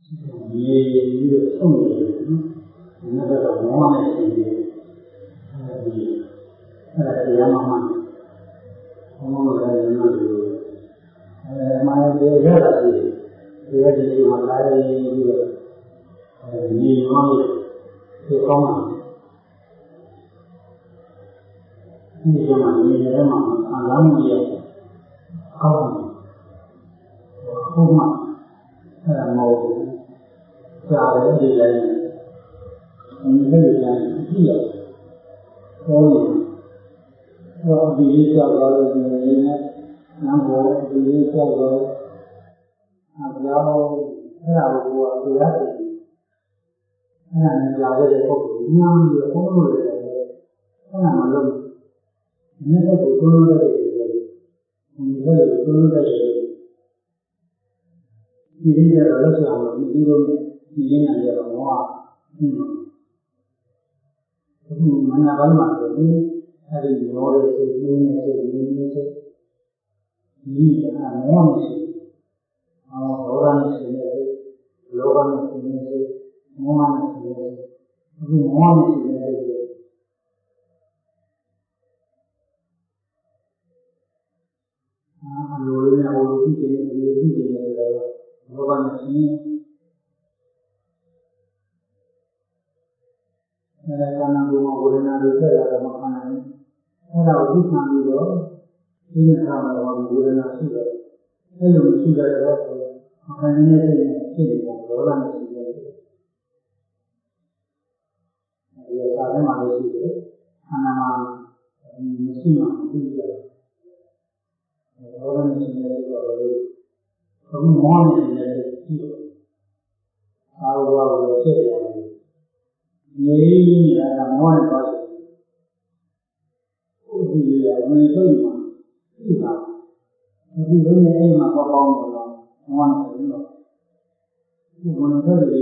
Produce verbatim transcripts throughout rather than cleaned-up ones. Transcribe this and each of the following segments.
也有送的人，那个魔王的情节，你呃，这样嘛，我们来人们就呃，买这些东西，这些东西嘛，来这个呃，你往里去搞嘛，你什么，你什么，按咱们也搞嘛，搞嘛，呃，毛。家人的人，你这里边一样，所以我比喻叫做这个人呢，然后比喻叫做啊，然后然后我主要是，那你家里的后娘的后路的人，那么弄，你这个后路的人，你这个后路的人，你这个儿子啊，你这个。你应该叫我啊，嗯，嗯，俺家老妈说你还是以后的是你的是你的是，你按我的是，啊，老板的是那是，老板的是那是，我妈的是那是，你我的是那是，啊，有人呢，我自己有自己的这个老板的心。အဲဒါကံကံကိုဝေဒနာတွေဆက်လာတော့မခံနိုင်ဘူးအဲဒါကိုသိခံပြီးတော့ဒီနေ့ခါမှာဝေဒနာရှိတယ်အဲလိုရှိတဲ့တော့မခံနိုင်တဲ့စိတ်နဲ့ဖြစ်နေတာဒေါသနဲ့ရှိတယ်အဲဒီစာထဲမှာလည်းရှိတယ်ခန္ဓာမှာမရှိမှမသိကြဘူးဒေါသနဲ့ရှိတဲ့တော့အခုမောဟနဲ့ရှိတဲ့ရှိတယ်အာရုံကိုဖြစ်တယ်နေနေတာကမောဟနဲ့ပါရှိတယ်။ဥပ္ပိယဝင်ဆိုမှာသိတာ။ဒီလိုနဲ့အိမ်မှာပေါ့ပေါင်းတော့မောဟနဲ့ပြီးတော့ဒီဝင်ဆိုတွေ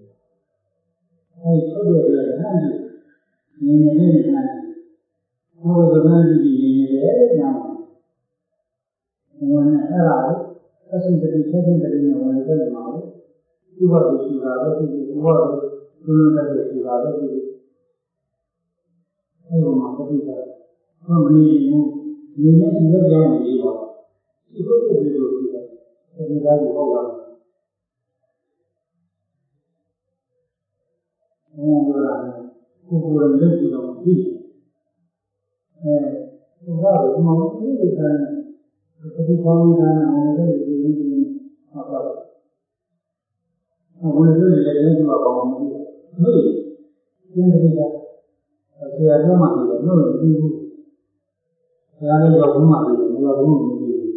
အဲဒီထုတ်ရတဲ့ဟန်ဒီနေနေတဲ့ဟန်ဘုရားကမှဒီနေနေတဲ့ညမှာဝင်အဲ့ဒါကိုအစဉ်တည်းဆက်တဲ့တည်းနဲ့ဝင်ဆိုမှာဥပ္ပဒေရှိတာလည်းဒီဥပ္ပဒေသူတို့လည်းရှိတာလည်းဒီအဲ့ဒီမှာပဋိစ္စဘုမနေဘူးဒီနေ့ဒီလိုကြောင်းနေပါဒီလိုဒီလိုရှိတယ်ဒီကားကိုဟုတ်လားဘုရားကကိုယ်ကိုယ်လက်ကြည့်တော့ဒီအဲဘုရားကမှဒီလိုကံပဋိပေါင်းတာနဲ့အဲ့ဒီဒီဒီဟုတ်ပါဘူးဘုရားလည်းလည်းဒီမှာပေါင်းမှုဟုတ်ကျင်းတယ်ကဆရာပြောမှလည်းလို့မပြီးဘူးဆရာလည်းရောက်မှလည်းမရောက်ဘူးမပြီးဘူး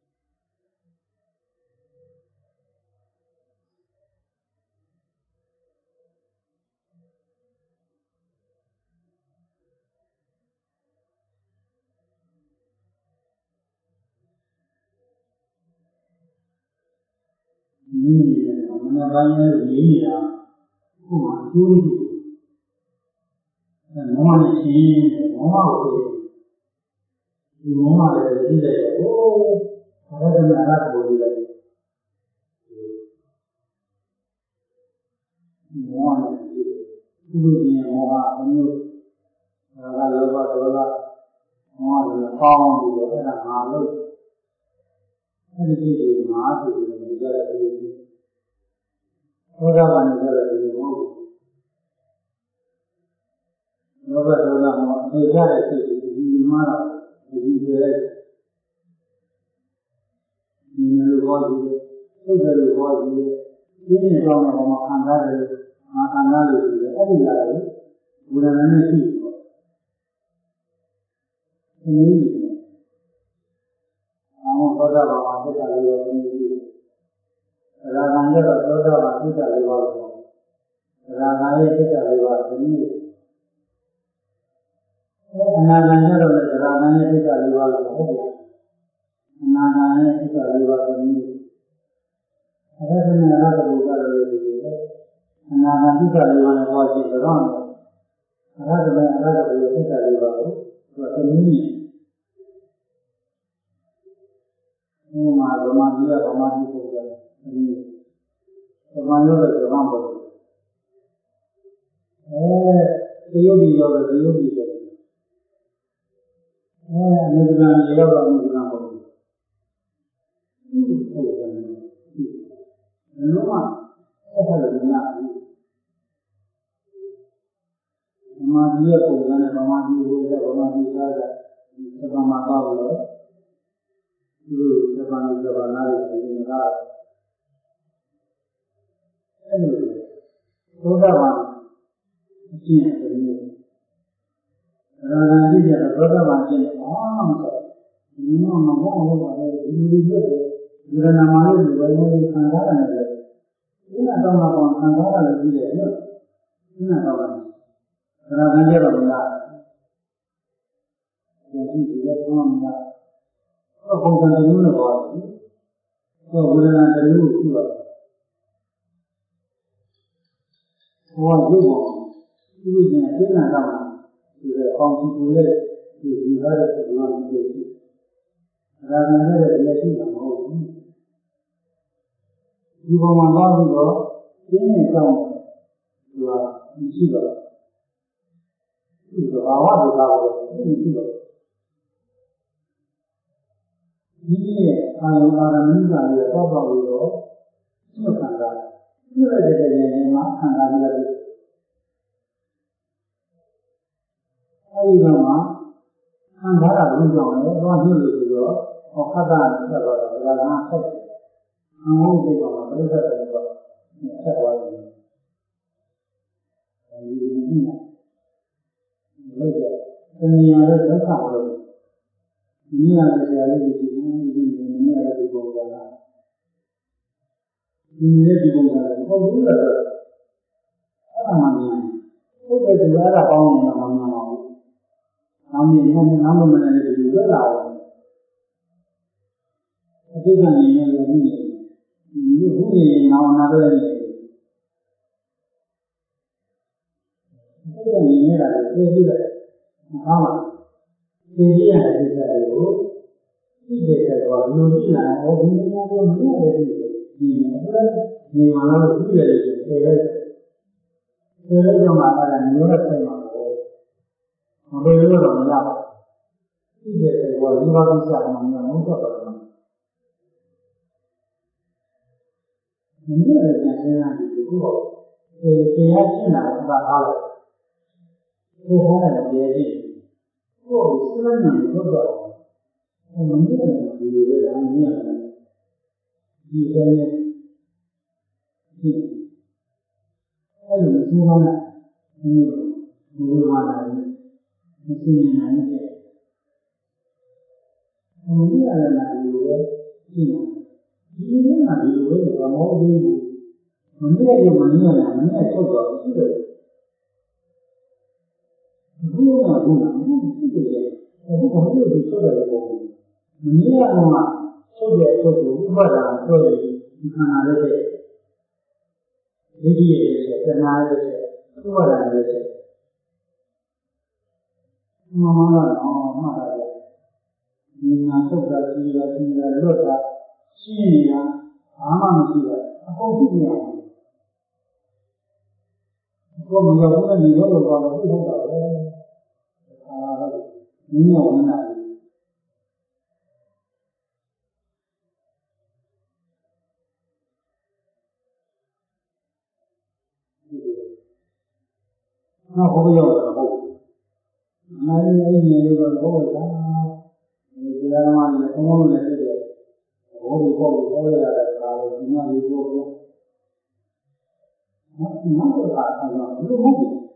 ဒီမနက်ပိုင်းလေးရေးနေတာခုမှအကျိုးရှိတယ်မောဟနဲ့ရှင်းမောဟကိုဒီမောဟလည်းသိတယ်ဟိုဘာသာနဲ့အရတ်ကိုသိတယ်မောဟနဲ့သိတယ်ဒီလိုရင်မောဟအမျိုးဒါကလောဘဒေါသမောဟတွေပေါင်းပြီးတော့အဲ့ဒါငါလို့အဲ့ဒီဒီငါဆိုပြီးတော့ကြရတယ်ဘောဓဘာနဲ့ကြရတယ်ဒီမဟုတ်ဘူးလောဘဒေါသမောဟသိကြတဲ့စိတ်ဒီမှာဒီတွေဒီလိုဟောဒီစိတ်တွေဟောဒီဒီနေ့တော့မှခံစားတယ်ငါခံစားလို့ဒီအဲ့ဒီလာတယ်ဘုရားနဲ့ရှိတော့ဒီလိုအောင်ဘောဓဘာမှာသစ္စာလေးပါးသိပြီးရာဂံရဲ့သောတာပန်သစ္စာလေးပါးကိုရာဂံရဲ့သစ္စာလေးပါးသိပြီးအနာဂံရဲ့တော့ရာဂံရဲ့သစ္စာလေးပါးကိုဟုတ်တယ်အနာဂံရဲ့သစ္စာလေးပါးသိပြီးအဲ့ဒါနဲ့အရဟတဘုရားလိုအနာဂံသစ္စာလေးပါးနဲ့ဟောကြည့်တော့အရဟတမေအရဟတဘုရားသစ္စာလေးပါးကိုသူကသိပြီးဥမာဓမ္မကြီးကဓမ္မကြီးဆိုကြတယ်အဲဒီ the Mayo the Rambo. Eh, the Yogi or the Yogi. Eh, American Yoga on the Rambo. No one. Madia Pugana, Mamadi, Mamadi Saga, Sabamaka, Guru, Sabani Savanari, in the last. Anyway, so that one, she has a new. Ranadi, the brother one, oh, you know, my mom, you will get it. You are not married, you are not in Sangara. You are not on Sangara, you are not on. Ranadi, the brother. You see, you are on that. Oh, from the new body. So, we are not the new people. What you want, you will get a dinner down to the home to live, to be heard of the one place. Rather than the relation of home. You want to go, then you come to a receiver. You go, I want to go, receiver. Here, I am a member of the problem with you. You can go. You are the name of Hangari. I know, and that I will go, one year ago, or Hagan, the last second. I won't be on a better than and you will be later. Then the other problem. Many other realities in many other people are not. In the people are not. Oh, you are. Amania. Who does the other bound in the Mamma? How many number managers do you allow? I think I mean, you who now another day. I think I mean, I say that. How? The idea is that you, he said, well, you will not have any more than you have. You are not really. The little matter and you have seen on the way. On the river of the lava. He said, well, you have to say, I'm not going to go. And you are going to say, I'm going to go. They have seen that about how they had a baby. Oh, it's not going to go. And when you are going to do it, I'm going to do it. You can make Hello, Mister Wana. You will want to see me and get. And we are not you. You are not you, or more you. When you have your money and money, I told you, you are not good. I think I will be so very good. When you are not so very good, but I'm sorry, you cannot let it. Idiot, the night, what I did. Mamma, oh, Mother. You are so that you are in the look. She, Amam, a whole From your woman, you know about the you know, when I not over your home. I never go down. The other one is only a little. Holy Holy Holy, I do not go. Not about I you movie.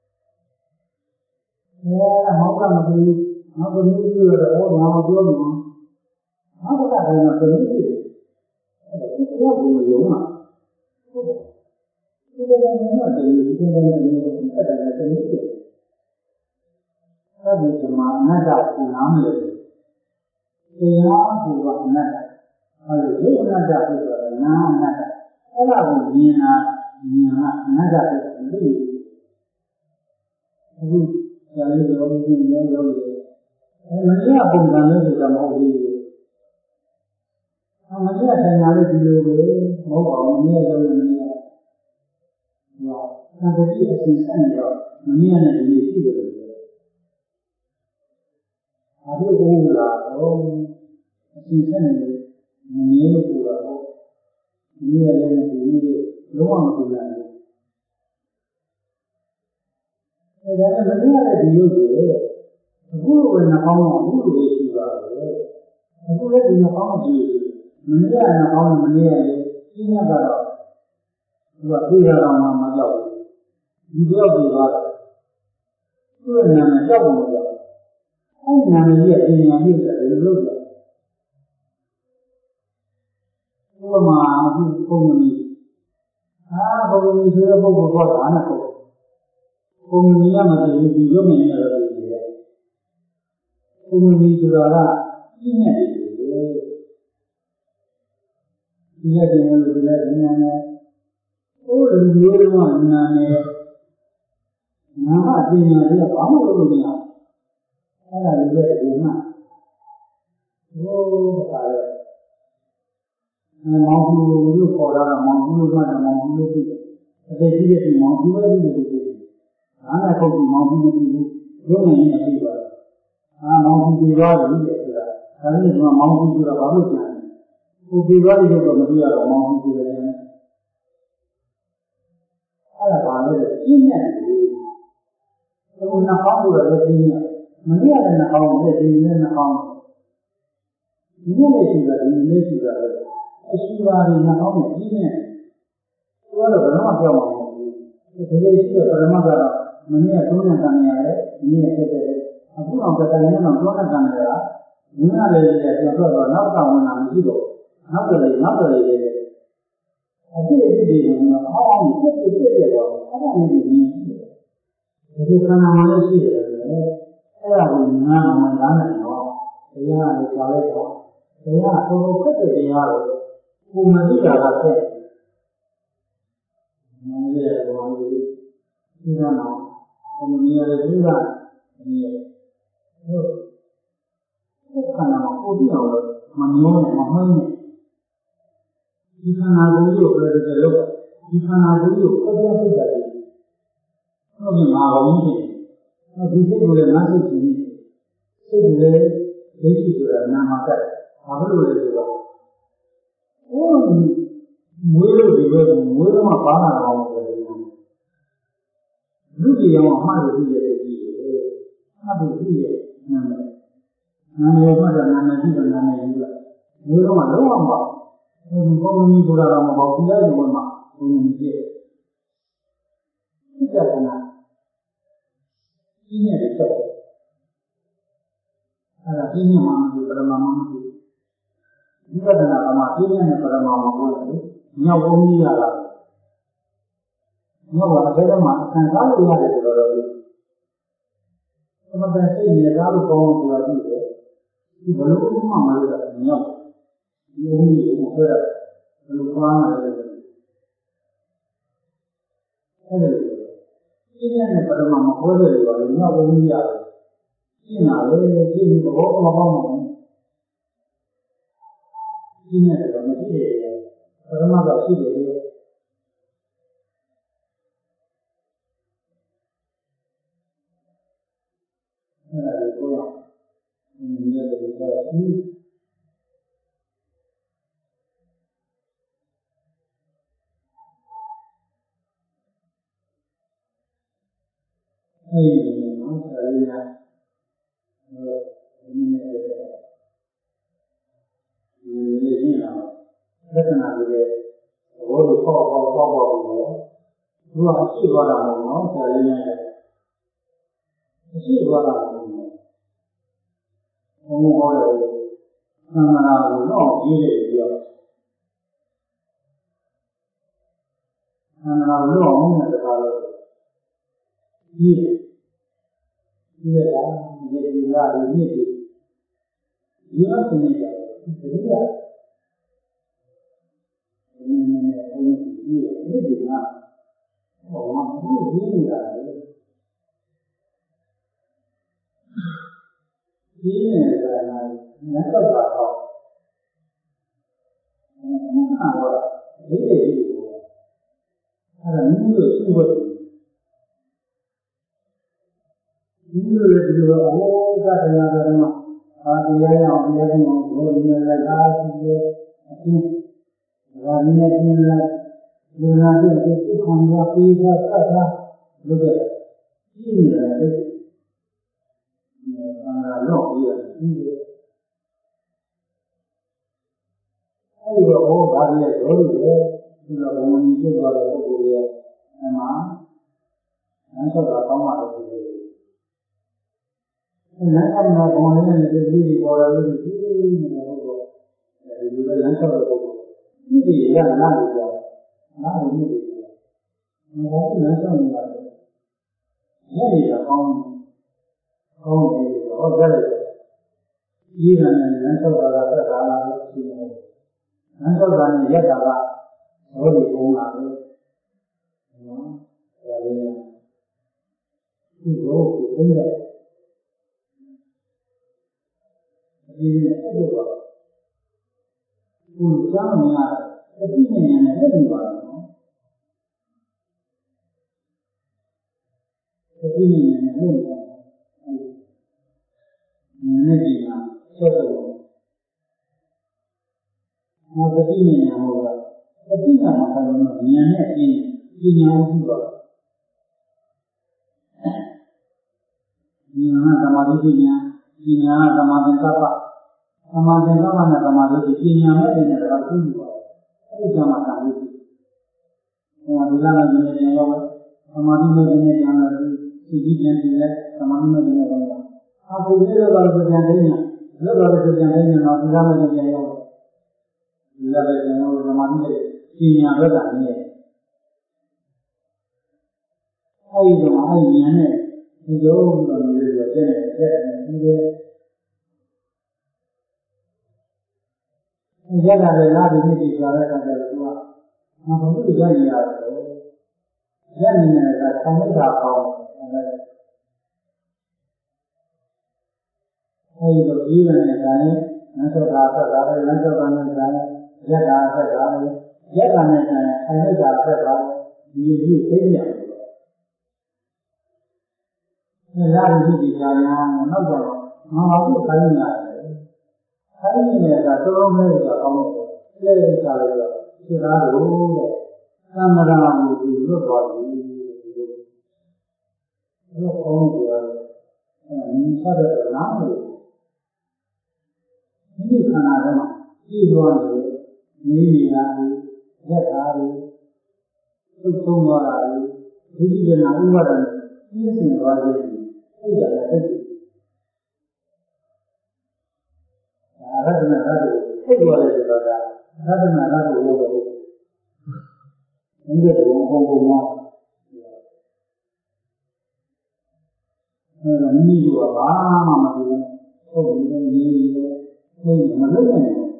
Yeah, how come you not the movie or the old now building? How about I not the movie? It's not the young. You don't know the you don't know the movie. That is my mother and I'm they are who are another. Or they are another who are another. All of them are another who who shall be always in your way. And many of them are not the whole and many of them are the way, more or near the သတိအစဉ်ဆက်နေတော့မမြင်ရတဲ့ဒီရှိတယ်လို့ဘာလို့ကိုယ်လာတော့အစဉ်ဆက်နေလို့မမြင်လို့ပြောတာပေါ့မမြင်ရတဲ့ဒီလုံးဝမပြောနိုင်ဘူးအဲဒါနဲ့မမြင်ရတဲ့ဒီရုပ်တွေအခုလိုပဲနှာခေါင်းကအခုလိုပဲရှိပါတယ်အခုလည်းဒီနှာခေါင်းကြည့်မမြင်ရတဲ့နှာခေါင်းမမြင်ရရင်ရှင်းရတော့သူကပြေးရအောင်မှမကြောက်ဘူးဒီကြောက်ပြေးသွားတယ်သူ့ရဲ့နာမည်ကြောက်လို့ပြောအဲ့နာမည်ရဲ့အင်ညာလေးတွေဘယ်လိုလုပ်လဲဥပမာအခုပုံမှန်ကြီးအာပုံမှန်ကြီးဆိုတဲ့ပုဂ္ဂိုလ်ကဒါနဲ့ပေါ့ပုံမှန်ကြီးကမတည်ဘူးဒီရုပ်မြင်ရတော့ဒီလေပုံမှန်ကြီးဆိုတာကပြည့်နေတယ်ဒီလက်တင်လို့ဒီလက်နာမည်ဟိုလူမျိုးကနာမည်နာမပညာတွေကဘာမှလုပ်လို့မရအဲ့ဒါလည်းဒီမှာဟိုတခါလေမောင်ကြီးလို့ခေါ်တာကမောင်ကြီးလို့မှမောင်ကြီးလို့ဖြစ်တယ်အသေးကြီးတဲ့မောင်ကြီးပဲလို့ဖြစ်တယ်အားနဲ့ခုတ်ပြီးမောင်ကြီးမပြီးဘူးလုံးနေနေပြီးပါအာမောင်ကြီးပြီးသွားပြီတဲ့ဆိုတာဒါနဲ့ဒီမှာမောင်ကြီးဆိုတာဘာလို့ကျန်လဲကိုပြီးသွားပြီလို့မပြီးရတော့မောင်ကြီးဆိုတယ်အဲ့ဒါဘာလဲပြင်းနေတယ်အခုနှာခေါင်းဆိုတာလည်းပြင်းနေမမြင်ရတဲ့နှာခေါင်းနဲ့ဒီနေ့နှာခေါင်းဒီနေ့ရှိတာဒီနေ့ရှိတာအရှိပါရီနှာခေါင်းနဲ့ပြင်းနေသူကတော့ဘယ်တော့မှပြောင်းမှာမဟုတ်ဘူးဒီလိုရှိတဲ့ပရမတ်ကတော့မနေ့ကသုံးနဲ့တန်နေရတယ်ဒီနေ့ဆက်တယ်အခုအောင်တိုင်နေတော့သုံးနဲ့တန်နေတာမြင်ရလေတဲ့ပြောတော့နောက်ကဝင်လာမရှိတော့နောက်တယ်လေနောက်တယ်လေအဖြစ်အဖြစ်တွေကအောင်းအောင်ဖြစ်ဖြစ်ဖြစ်တော့အဲ့ဒါမျိုးကြီးဒီခန္ဓာမှာလည်းရှိတယ်လေအဲ့ဒါကိုငါ့မှာနားနေတော့တရားကိုကြားလိုက်တော့တရားအကုန်ဖတ်တဲ့တရားကိုကိုမသိတာကဖြစ်မင်းရဲ့ဘောင်းကြီးဒီကမှာကိုမမြင်ရတဲ့ဒီကမြင်ဟုတ်ဒီခန္ဓာမှာကိုသိအောင်လို့မမြင်နဲ့မမှန်းနဲ့ဒီခန္ဓာကိုယ်ကိုပြည့်တဲ့လို့ဒီခန္ဓာကိုယ်ကိုအပြည့်စိတ်တယ်ဟုတ်ပြီငါဘောင်းကြီးဒီစိတ်ကိုလည်းငါစိတ်ကြီးစိတ်လည်းဒိဋ္ဌိဆိုတာနာမကတ်ဘာလို့လဲဆိုတော့ဟိုမွေးလို့ဒီဘက်မွေးတော့မှပါလာတော့မှပဲလူကြီးရောအမှားလို့ကြည့်ရတဲ့ကြည့်တယ်အမှားလို့ကြည့်ရနာမည်နာမည်မှတော့နာမည်ကြည့်တော့နာမည်ယူလိုက်မွေးတော့မှလုံးဝမပေါ့ဟိုဘုံကြီးဆိုတာတော့မပေါ့ဒီလိုက်လို့မှဘုံကြီးကြည့်စိတ်ကနာကြီးနေတဲ့ချက်အဲ့ဒါပြင်းမှမဟုတ်ပရမမမဟုတ်ဒီကတနာကမှပြင်းတဲ့ပရမမဟုတ်ဘူးညောက်ပုံကြီးရတာညောက်ကအသေးမှအဆန်စားလို့ရတယ်ဆိုတော့သမတန်စိတ်ရသားလို့ကောင်းလို့ဆိုတာကြည့်တယ်ဒီဘလို့မှမလုပ်တာညောက်ဒီအင်းကြီးကိုဆွဲရဘလို့ကောင်းတယ်အဲ့ဒါပြင်းတဲ့ပရမမဟုတ်တယ်လို့ညောက်ပုံကြီးရတယ်ရှင်းလာလေရှင်းပြီးတော့မပေါင်းဘူးရှင်းရတယ်တော့မရှိတယ်ပရမတ်တော့ရှိတယ်အဲ့ဒါကိုတော့ဒီလိုတွေတော့ရှိအဲ့ဒီနော်ဆရာကြီးကဒီနေ့ဒီနေ့လာလက္ခဏာတွေဘောလို့ပေါ့ပေါ့ပေါ့ပေါ့ပြီးတော့သူကအရှိသွားတာမဟုတ်နော်ဆရာကြီးနဲ့အရှိသွားတာမဟုတ်ဘူးဘုံဟောတယ်သံဃာကိုတော့ကြီးတယ်ပြီးတော့သံဃာကိုတော့မင်းနဲ့တကားလို့ကြီးတယ်ကြီးတယ်လားဒီဒီကဒီနေ့ဒီဒီအစနေကြတယ်ဒီကဒီနေ့နဲ့ဘုန်းကြီးကြီးတယ်ဒီကဟောမှာဘုန်းကြီးနေတာလေဒီနေ့ကလည်းမြတ်စွာဘုရားဟောအဲ့ဒါဒီနေ့ဒီကိုအဲ့ဒါမိမိတို့ရှိဖို့တရားရအောင်တရားသိအောင်ဘုရားမြတ်လိုက်တာရှိတယ်အချင်းဒါနည်းနဲ့ပြင်းလိုက်လူနာတို့ကိုသိခံရပြီးသားသတ်တာလုပ်တဲ့ကြည့်နေတယ်အဲ့ဒါတော့ပြီးရတယ်အဲ့ဒီတော့ဘောဓာရီရဲ့ဇောရီရဲ့ဒီလိုဘုံကြီးဖြစ်သွားတဲ့ပုဂ္ဂိုလ်ရဲ့အမှန်လမ်းလျှောက်တာကောင်းပါလို့ပြောတယ်လမ်းအမှန်ဘုံလေးနဲ့ဒီလိုဒီပေါ်လာလို့ဒီလိုနေတဲ့ပုဂ္ဂိုလ်အဲဒီလိုလမ်းလျှောက်တဲ့ပုဂ္ဂိုလ်ဒီဒီရနာလို့ပြောနားလို့နေတယ်ဘာလို့လမ်းလျှောက်နေရလဲရည်ရကောင်းကောင်းတယ်ဟောကြတယ်ဒီကနေ့လမ်းလျှောက်တာကသက်သာလာလို့ရှိတယ်လမ်းလျှောက်တာနဲ့ရက်တာကဘောဓိဘုံလာလို့နော်ဒါလည်းဒီလိုကိုသိတယ်ဒီနေ့အဲ့လိုပါကိုကြောင်းရအတိနဲ့ဉာဏ်နဲ့လက်ပြီးပါနော်အတိနဲ့ဉာဏ်နဲ့လက်ပြီးပါဉာဏ်နဲ့ဒီမှာဆက်တော့ဘာပတိနဲ့ဉာဏ်ဟောတာပတိကမှာတော့ဉာဏ်နဲ့ပြင်းပညာရှိပါဉာဏ်ကသမာဓိပညာပညာကသမာဓိသဗ္ဗသမာဓိသဗ္ဗနဲ့သမာဓိပညာမဲ့တဲ့နဲ့တော့သိပြီပါအဲ့ဒီကမှသာလို့ဟောဒီလားမင်းနဲ့ရောသမာဓိမဲ့တဲ့နဲ့ဉာဏ်နဲ့သိကြည့်ပြန်ကြည့်လဲသမာဓိမဲ့တဲ့နဲ့ရောအခုဒီလိုပါလို့ပြန်သိညာလောလောဆယ်ပြန်သိညာတော့ဒီလားမင်းနဲ့ရောဒီလားလည်းကျွန်တော်သမာဓိနဲ့ပညာဘက်ကနည်းအဲ့ဒီတော့အဲ့ဉာဏ်နဲ့ဒီလိုလိုမျိုးတွေပြည့်နေတယ်ဒီလိုရတာလည်းလာပြီးနေကြတဲ့အခါကျတော့သူကမဘုရားကြရရတယ်ရနေနေတာဆံမိတာပေါင်းအဲဒီလိုပြီးတဲ့အခါနဲ့နတ်တော်သာဆက်တာလည်းနတ်တော်ကလည်းရက်တာဆက်တာလည်းရက်တာနဲ့ဆံမိတာဆက်တာဒီလိုသိနေရတယ်လာပြီးဒီကြာညာနောက်တော့ငါ့ကိုခိုင်းနေရတယ်ခိုင်းနေတာသုံးလုံးနဲ့ဆိုအောင်လဲလဲစားလိုက်တော့စိတ်သားလို့တဲ့သံဃာကိုဒီလွတ်သွားပြီဘုရားကောင်းကြတယ်အဲမြင်ဆက်တဲ့နားလို့ဒီခန္ဓာထဲမှာကြည့်သွားတယ်နေနေတာရက်တာလို့သုတ်ဆုံးသွားတာလို့ဒီဒီကနာဥပါဒံပြည့်စုံသွားတယ်အဲ့ဒါလည်းအဲ့ဒီအရဟတနာရတ်ကိုသိရတယ်ဆိုတော့အရဟတနာရတ်ကိုလို့တော့ဒီလိုဘုံဘုံဘုံမှာအဲ့ဒါနည်းကဘာမှမသိဘူးဟုတ်တယ်ရေးရေးရေးမလုပ်နိုင်ဘူး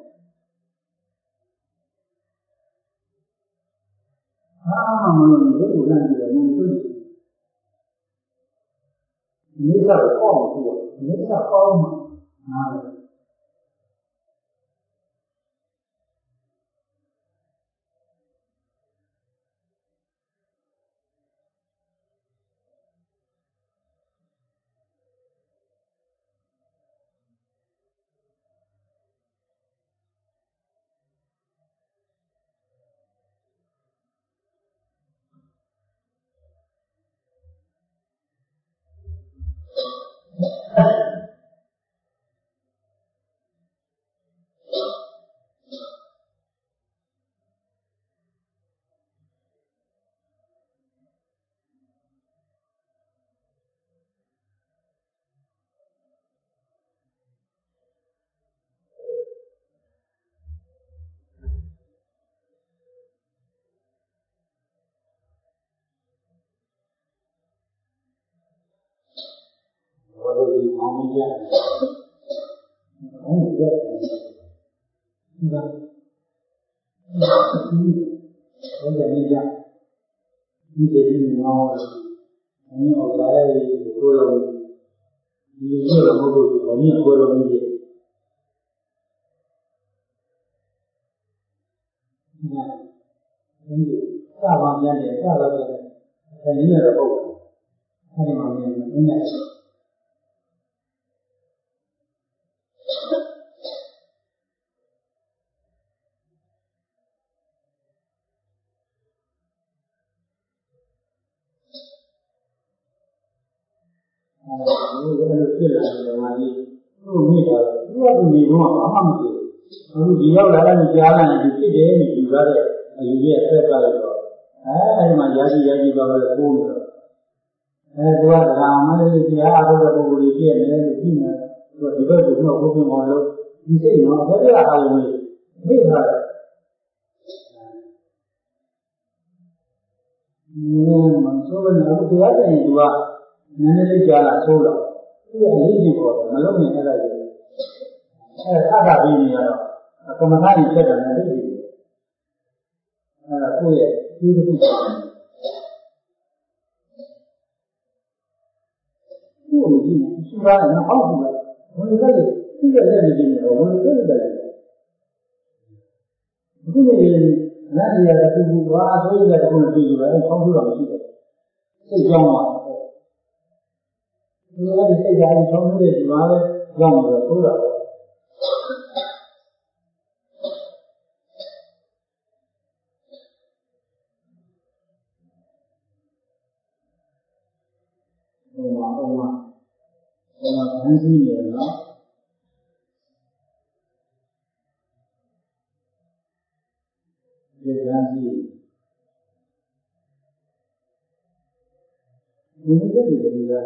ဘာမှမလုပ်ဘူးဘုရားကြီးကမသိဘူးမိစ္ဆာကောင်းဘူးမိစ္ဆာကောင်းမှာနားတယ်ဘောဓိမောင်ကြီးဟုတ်ကဲ့ဒီကဘုရားနေကြဒီတည်းမောင်အင်းအောင်လာတဲ့ကိုယ်တော်ဒီလိုလိုမဟုတ်ဘူးဘုရားကိုယ်တော်ကြီးဒီကစပါးပြန်တယ်စပါးပြန်တယ်အဲဒီရတော့ဟုတ်အဲဒီမှာမြင်နေတယ်အဲဒီလိုဖြစ်လာတယ်မာကြီးသူ့မိတာသူကသူနေတော့ဘာမှမဖြစ်ဘူးအခုဒီရောက်လာတဲ့ကြားလာရင်ဒီဖြစ်တယ်လို့ယူရတဲ့အယူရဲ့အသက်ပါလို့တော့အဲဒီမှာရာကြီးရာကြီးတော့လည်းပိုးနေတော့အဲသူကဓမ္မလေးတရားအားထုတ်တဲ့ပုဂ္ဂိုလ်ကြီးပြည့်နေတယ်လို့ပြီးမယ်သူကဒီဘက်ကတော့ဘုရားမောင်လို့ဒီစိတ်နော်ဘယ်ရအားလုံးလေးသိတာလဲနည်းမဆိုးဘူးနော်တရားတယ်သူကနည်းနည်းလေးကြားလာဆိုးတော့သူကလေးကြီးပေါ်တယ်မလုံးနဲ့အဲ့ဒါကြီးအဲအတားပြီးနေရတော့ကမ္မထာကြီးချက်တယ်နဲ့လေးကြီးအဲဒါကိုယ့်ရဲ့ဒီတစ်ခုကိုယ်ကြည့်နေရှိပါရဲ့နော်ဟုတ်ပြီဘယ်လိုလဲသူ့ရဲ့လက်နေနေတော့ဘယ်လိုလဲတဲ့အခုနေလက်ရတဲ့သူကဘာအဆိုးရတဲ့ကိုယ်ကြည့်ကြတယ်ဆောင်းပြတော့မရှိတယ်စိတ်ကြောင်းပါဒီလိုစိတ်ကြောင်းဆောင်းနေတဲ့ဒီမှာလဲကြောင်းလို့ဆိုတော့ဟိုမှာဟိုမှာဟိုမှာဆန်းကြီးနေတယ်နော်ဒီဆန်းကြီးဒီလိုတည်းတည်းက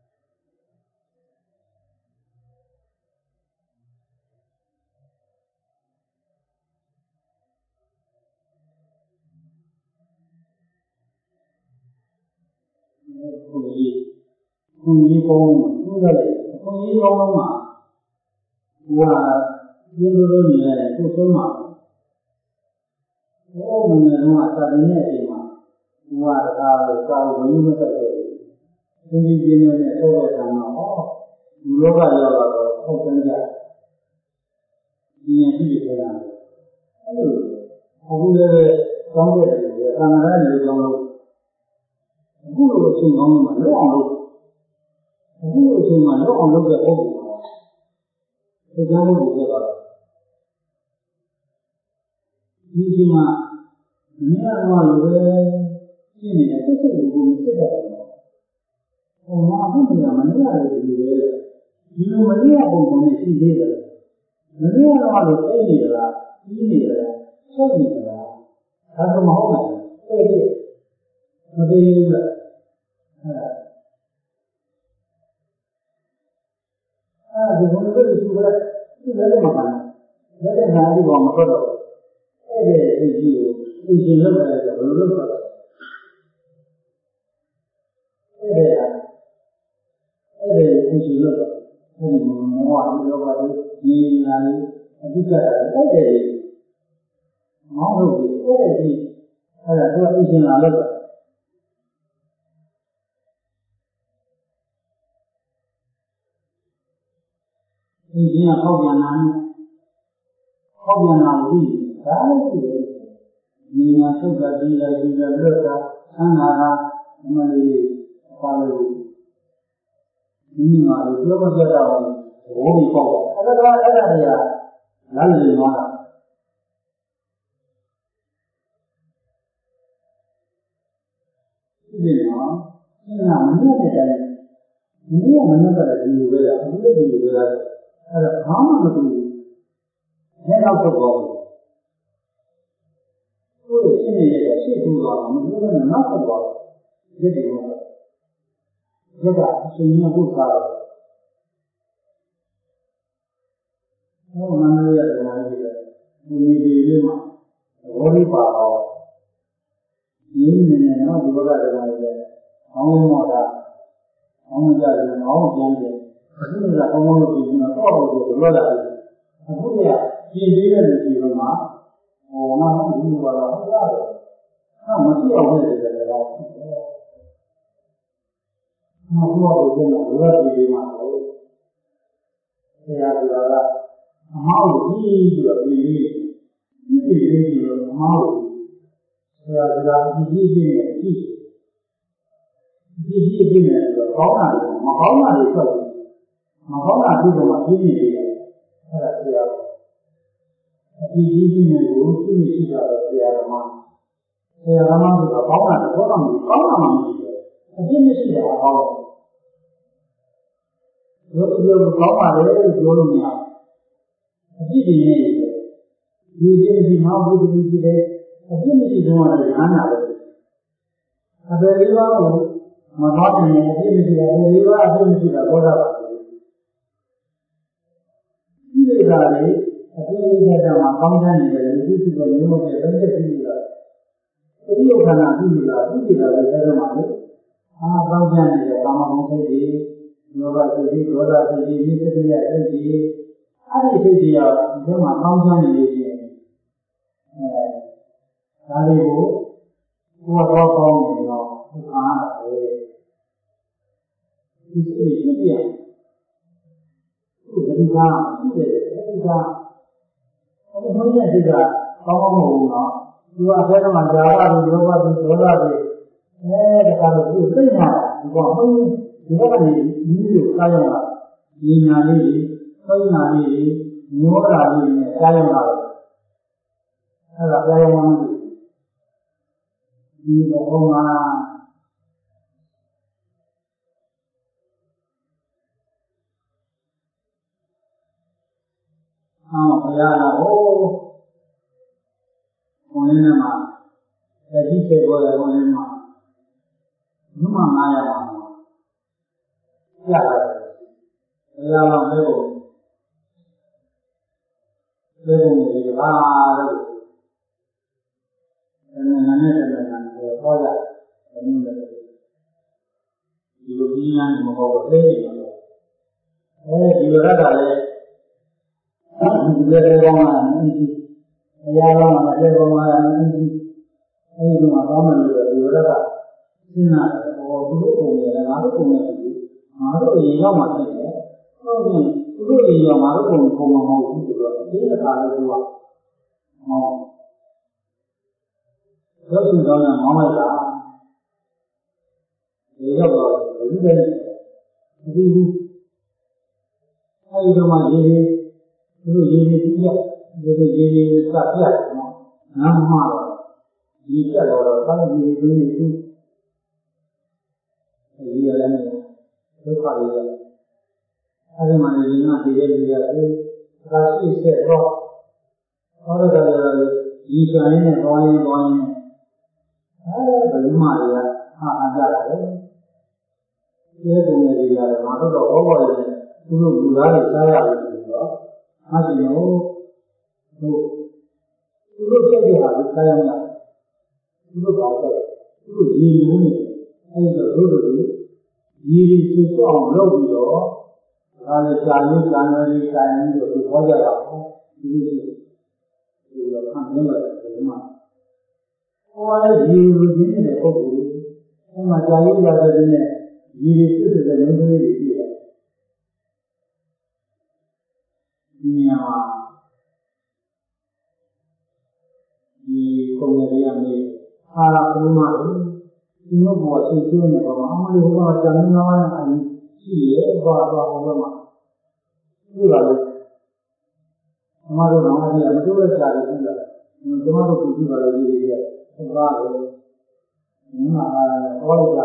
ကိုကြီးကိုကြီးကောင်းသူ့ရဲ့ကိုကြီးကောင်းမှာဟာဒီလိုလိုနေရတယ်ကိုဆုံးမှာဘုရားမင်းကသာဒီနဲ့အိမ်မှာဘုရားတရားကိုစာကိုဘယ်လိုမဆက်ခဲ့ဘူးသင်္ကြန်ကျင်းနဲ့ဆောတဲ့ဌာနဟောဒီလောကရောက်တော့ဟုတ်တယ်ကြဒီရင်ပြည့်တယ်လားအဲ့လိုအခုလည်းကောင်းတဲ့လူတွေသာနာတဲ့လူကောင်းလို့အခုလိုအချိန်ကောင်းမှလောက်အောင်လုပ်အခုလိုအချိန်မှလောက်အောင်လုပ်တဲ့ပုံစံပါဒီကြားလို့ပြောတာဒီအချိန်မှာမင်းကတော့လိုပဲရှင်းနေတဲ့စိတ်စိတ်ကိုကိုစစ်တယ်ဟိုမှာအခုကမနေရတယ်ဒီလိုပဲဒီလိုမနေရပုံစံနဲ့ရှိသေးတယ်မနေရတော့လို့စိတ်နေလားကြီးနေလားဆက်နေလားဒါဆိုမဟုတ်ဘူးစိတ်ကြီးမတည်ဘူးလားအဲဒီဘုံကလေးသူကလည်းသူလည်းမပန်းလက်တဲ့နာရီပေါ်မှာတော့အဲ့ဒီအကြီးကိုအရှင်လုပ်တယ်ဆိုဘယ်လိုလုပ်လဲအဲ့ဒါအဲ့ဒီအရှင်လုပ်တယ်အဲ့ဒီမောဟဒီလောကကြီးညီလာနေအဓိကအဲ့ဒီမောင်းလို့အဲ့ဒီအဲ့ဒါသူအရှင်လာလုပ်တယ်ဒီကျင်းဟောက်ပြန်လာနေဟောက်ပြန်လာပြီးဒါလည်းရှိတယ်ဒီမှာသုတ်ကဒီလိုက်ဒီလိုက်လွတ်တာဆန်းလာတာအမလေးပါလို့ဒီမှာပြောမပြတ်တော့ဘောကြီးပေါ့အဲ့ဒါကအဲ့ဒါတွေကလမ်းလေးသွားတာဒီနော်ဒီကမနေ့ကတည်းကမနေ့ကမနေ့ကတည်းကဒီလိုပဲအခုလည်းဒီလိုပဲအဲ့ဒါဘာမှမတူဘူး။လက်တော့တော့ကိုယ်ရှင်းနေရတဲ့ရှေ့ကူတော့မလို့လည်းနောက်တော့ဒီဒီမှာဒီကအရှင်ရဘုရားဟောနာမည်ရတယ်နာမည်ရတယ်ဒီဒီလေးမှာဘောဓိပါတော့ရင်းနေနေတော့ဒီဘက်ကလည်းလည်းအောင်းမောတာအောင်းကြတယ်အောင်းပြန်တယ်အခုကအောင်းလို့ပြင်တော့တော့လို့လောလာတယ်အခုကပြင်သေးတဲ့လူတွေမှာဟောငါ့ဒီလိုပါတော့ဟုတ်လားဟာမရှိအောင်နေတယ်လည်းတော့မဟုတ်ဘူးကျတော့ဘယ်လိုပြင်မှာလဲဆရာကအမောက်ကြီးပြီးတော့ပြီးပြီးပြီးပြီးတော့အမောက်ဆရာကကြီးကြီးနဲ့ကြီးကြီးကြီးကြီးနဲ့တော့ကောင်းတာမကောင်းတာတွေဆက်ပြီးမကောင်းတာဒီလိုမှပြင်းနေတယ်အဲ့ဒါဆရာအကြီးကြီးကြီးနဲ့ကိုသူ့ရှိတာဆရာကမှဆရာကမှဆိုတော့ကောင်းတာတော့ကောင်းတာမကောင်းတာမှမရှိဘူးအပြစ်မရှိတာကောင်းတယ် Nếu điều có mà đấy thì vô luôn nhỉ? Chỉ gì này? Gì gì gì mà vô gì gì đấy? Chỉ gì gì mà đấy ăn nào đấy? À bây giờ mà nói thì này gì gì là bây giờ gì gì là có đâu? Cái gì là đấy? Cái gì là mà công gia này là gì gì là nhiều mà cái gì gì là cái gì là nào gì là cái gì là cái gì mà đấy? À công gia này là काम không thấy gì, nhiều là cái gì, nhiều là cái gì, như thế gì là cái gì, à cái gì gì là cái mà công gia này là gì? Cái gì đó, qua đó công này nó không ăn được, cái gì cái gì à? Cái gì cả, cái gì cái gì cả? Cái mấy cái gì cả, công không đủ nó, dù là cái mà giá cả thì đâu có thì số là gì, eh cái cái gì cái nào, còn mấy cái cái gì nhiều cái nào, gì nào đi, cái nào đi, nhiều là đi, cái nào, hay là cái nào đi, đi đâu không mà không phải là ô con nên mà cái gì sẽ gọi là con nên mà nhưng mà ngay mà cái là là làm cái gì cái gì gì à rồi nên là nên là nên là có là nên là điều gì anh mà có cái gì mà eh điều đó là điều đó là cái gì ya lo mà cái đó mà cái gì ấy mà có mà điều đó là thế nào có cái cùng là nó cùng là mà cái gì đó mà thế không thì cái gì mà nó cùng cùng mà màu cũng được thế là cả cái gì mà rất là là món này là để cho rồi những cái gì hay cho mà gì cái gì gì gì gì gì gì cả kia nó mà gì cả rồi các gì gì gì gì là này cái phải là hay mà gì mà gì gì là cái cái gì sẽ có có cái là gì cho nên là coi coi cái mà là à à ra đấy cái công nghệ gì là mà nó có có gọi là cái lúc vừa là sai là gì đó mà chỉ nó cái lúc cái gì là sai là cái lúc đó cái lúc gì luôn này hay là lúc đó gì gì sự cho ông lâu gì đó là cái những cái này cái này được có giá trị cái gì thì là không nên là cái mà qua gì rồi gì này có cái nhưng mà cái gì là cái này gì sự là những cái gì vậy nhưng mà gì công nghệ gì anh ấy à cũng mà những cái bộ sự kiện này mà ông ấy có chẳng nói anh chỉ để qua qua qua mà như vậy mà rồi nó là anh tôi là cái gì đó nhưng mà tôi cũng chỉ là gì vậy không có rồi nhưng mà có là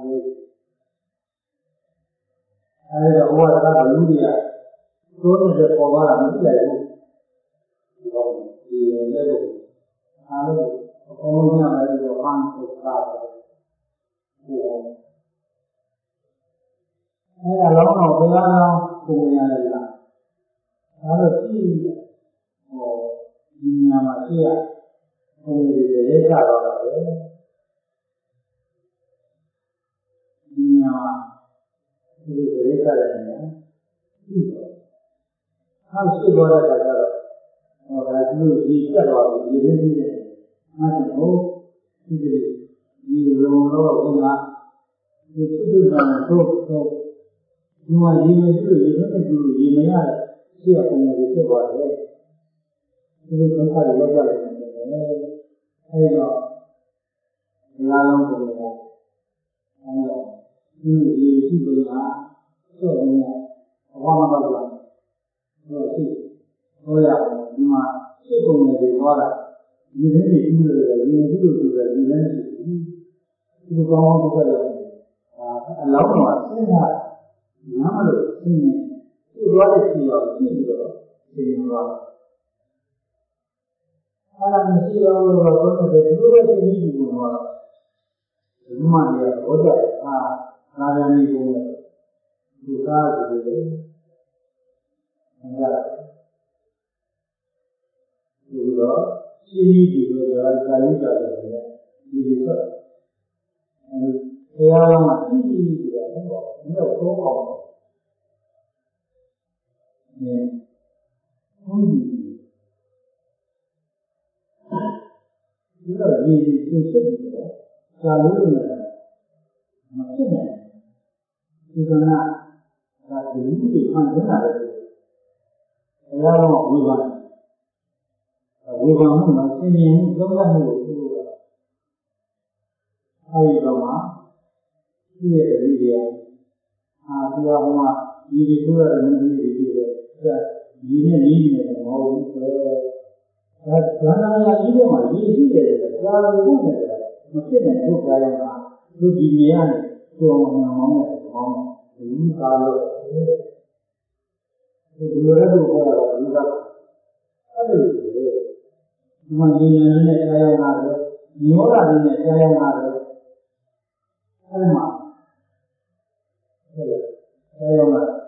hay là qua ra là những gì à tôi sẽ có qua là những cái gì không thì đây là à đây có một nhà này có ăn được cả hay là lâu nào bây giờ nó cùng nhà này là đó là khi nhà mà khi à cùng thì để cả vào đấy nhà mà thì để cả đấy nhé how she got it at all or as you see that was the reason I know you don't know in that you should have so so you are even to you know to you may have see a thing that is what it is you can tell what it is hey no la long ko ya ano you you see ko na so ne wa ma ba ba rồi thì tôi là mà cái công nghệ gì đó là như thế thì cũng được như thế được được như thế thì tôi có một cái là lâu mà thế là Namalo singing, it was a sea of people singing rock. And I see all over the world, the need to know. The money of Oda, ah, Nagani, you are the day. And that you go, see you with your Galita, you research. And they are not easy, no problem. Only you are really too simple. Salute Machine. You cannot that the movie continues. They are not we want. We want to sing, don't let me do it. How you go, here the video. Ah, you are one, you do it and you do it. You didn't need it all. That's one of the ideas. You see it. You are doing it. Machine and look at it. Look at the so on a moment. You are you are able to do that. When you are in a trial, you are in a trial. Alma. Trial.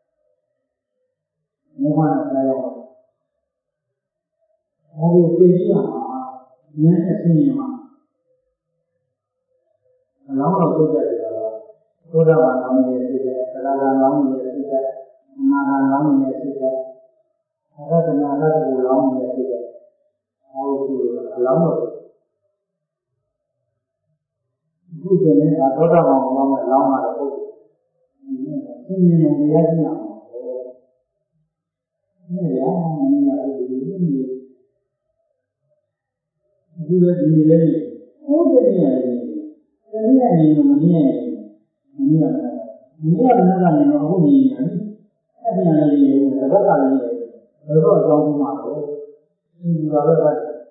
Mohan trial. Have you seen him? Yes, seen him. A lot of good at Soda long yesterday, Raga long yesterday, Naga long yesterday, Raga long yesterday. How to long good in a Soda long and long at all. Singing in the Yajna. Do the delay. Who did he? The near near near another name of who he is. Every day, the better year, the road down tomorrow. In the other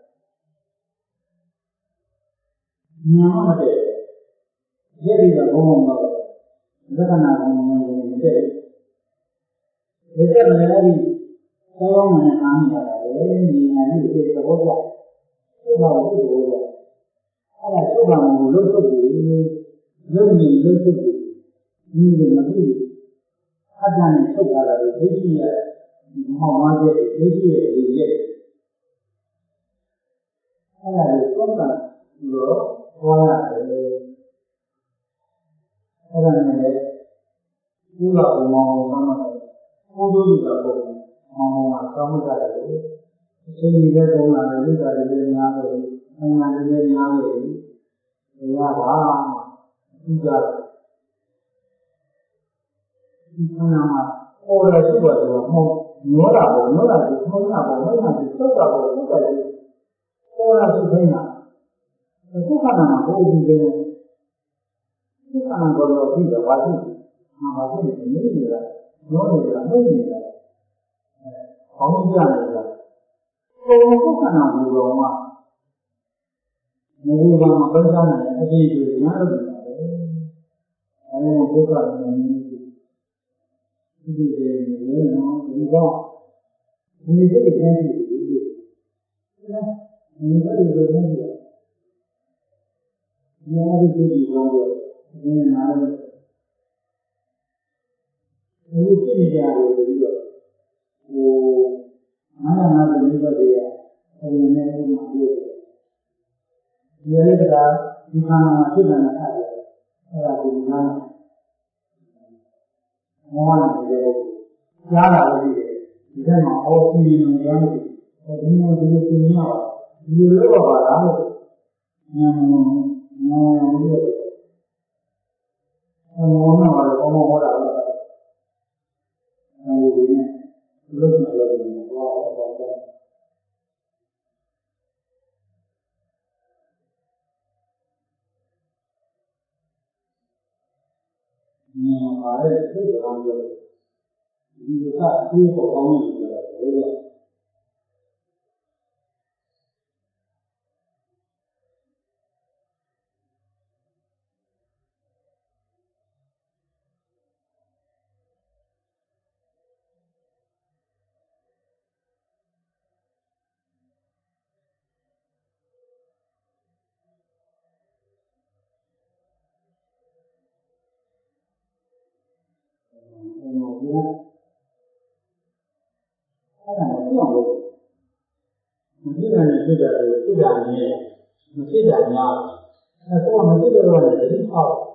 Yamate. There is a home of the Kanaka in the day. They are very strong and anger, and you take the water. About the water. I told them, look at the learning, look at the new material. I done so that I take here, how much it is here, and I will come back to go, why I don't know. You are the mom, who do you go? Mama, come with that. Say that all I look at the Yahweh, and I did Yahweh. Yahweh, you got it. You can all I do was home. Nora, Nora, Nora, Nora, Nora, Nora, all I should say now. The Sukana will be there. Sukana will be the Wadi. Now, I think it's needed. No, it's not needed. How many years? So, what can I do? Maybe I'm a person and I think it's not a good idea. I don't know what I'm doing. This is a you know, you go. When you get a chance, you do it. When you get a chance, you have to do it longer. Then I don't know. You finish it out with it. So, I am not a leader there. I will never do it. The other guy, you can't sit on the side. I will be done. One day, Yara will be there. Then all see you in reality. But you know, you see me out. You live about it. No, no, no, no. And one of our own what I love. And we will look at it. Wow, about that. No, I think I'm good. You got people only to the အဲ့မှာဒီကအဲ့ဒါမပြောင်းဘူးမဖြစ်တာနဲ့ဖြစ်တာကိုဖြစ်တာနဲ့မဖြစ်တာများအဲ့တော့မဖြစ်တော့လည်းတတိပေါက်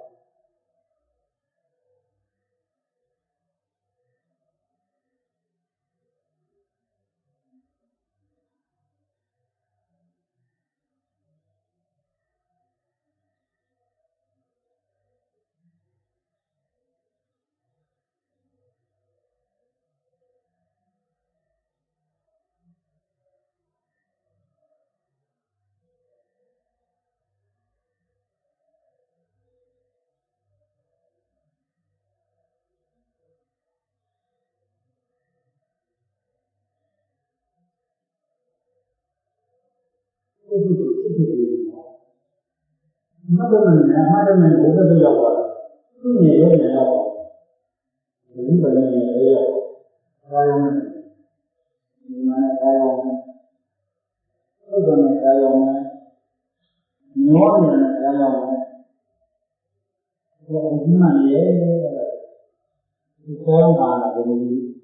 ဒီလိုဖြစ်ဖြစ်နေတာမတော်မနဲ့အမှားတမဲ့ဘုရားပြောက်သွားတယ်သူ့နေရဲ့နေတော့ဒီဘယ်နဲ့လဲရောက်ဒါရုံနဲ့ဒီမှာဒါရုံနဲ့ဟုတ်တယ်နဲ့ဒါရုံနဲ့ညောနေတယ်ဒါရုံနဲ့ဘုရားဒီမှာရဲ့ဒီကောင်းတာကဘယ်လို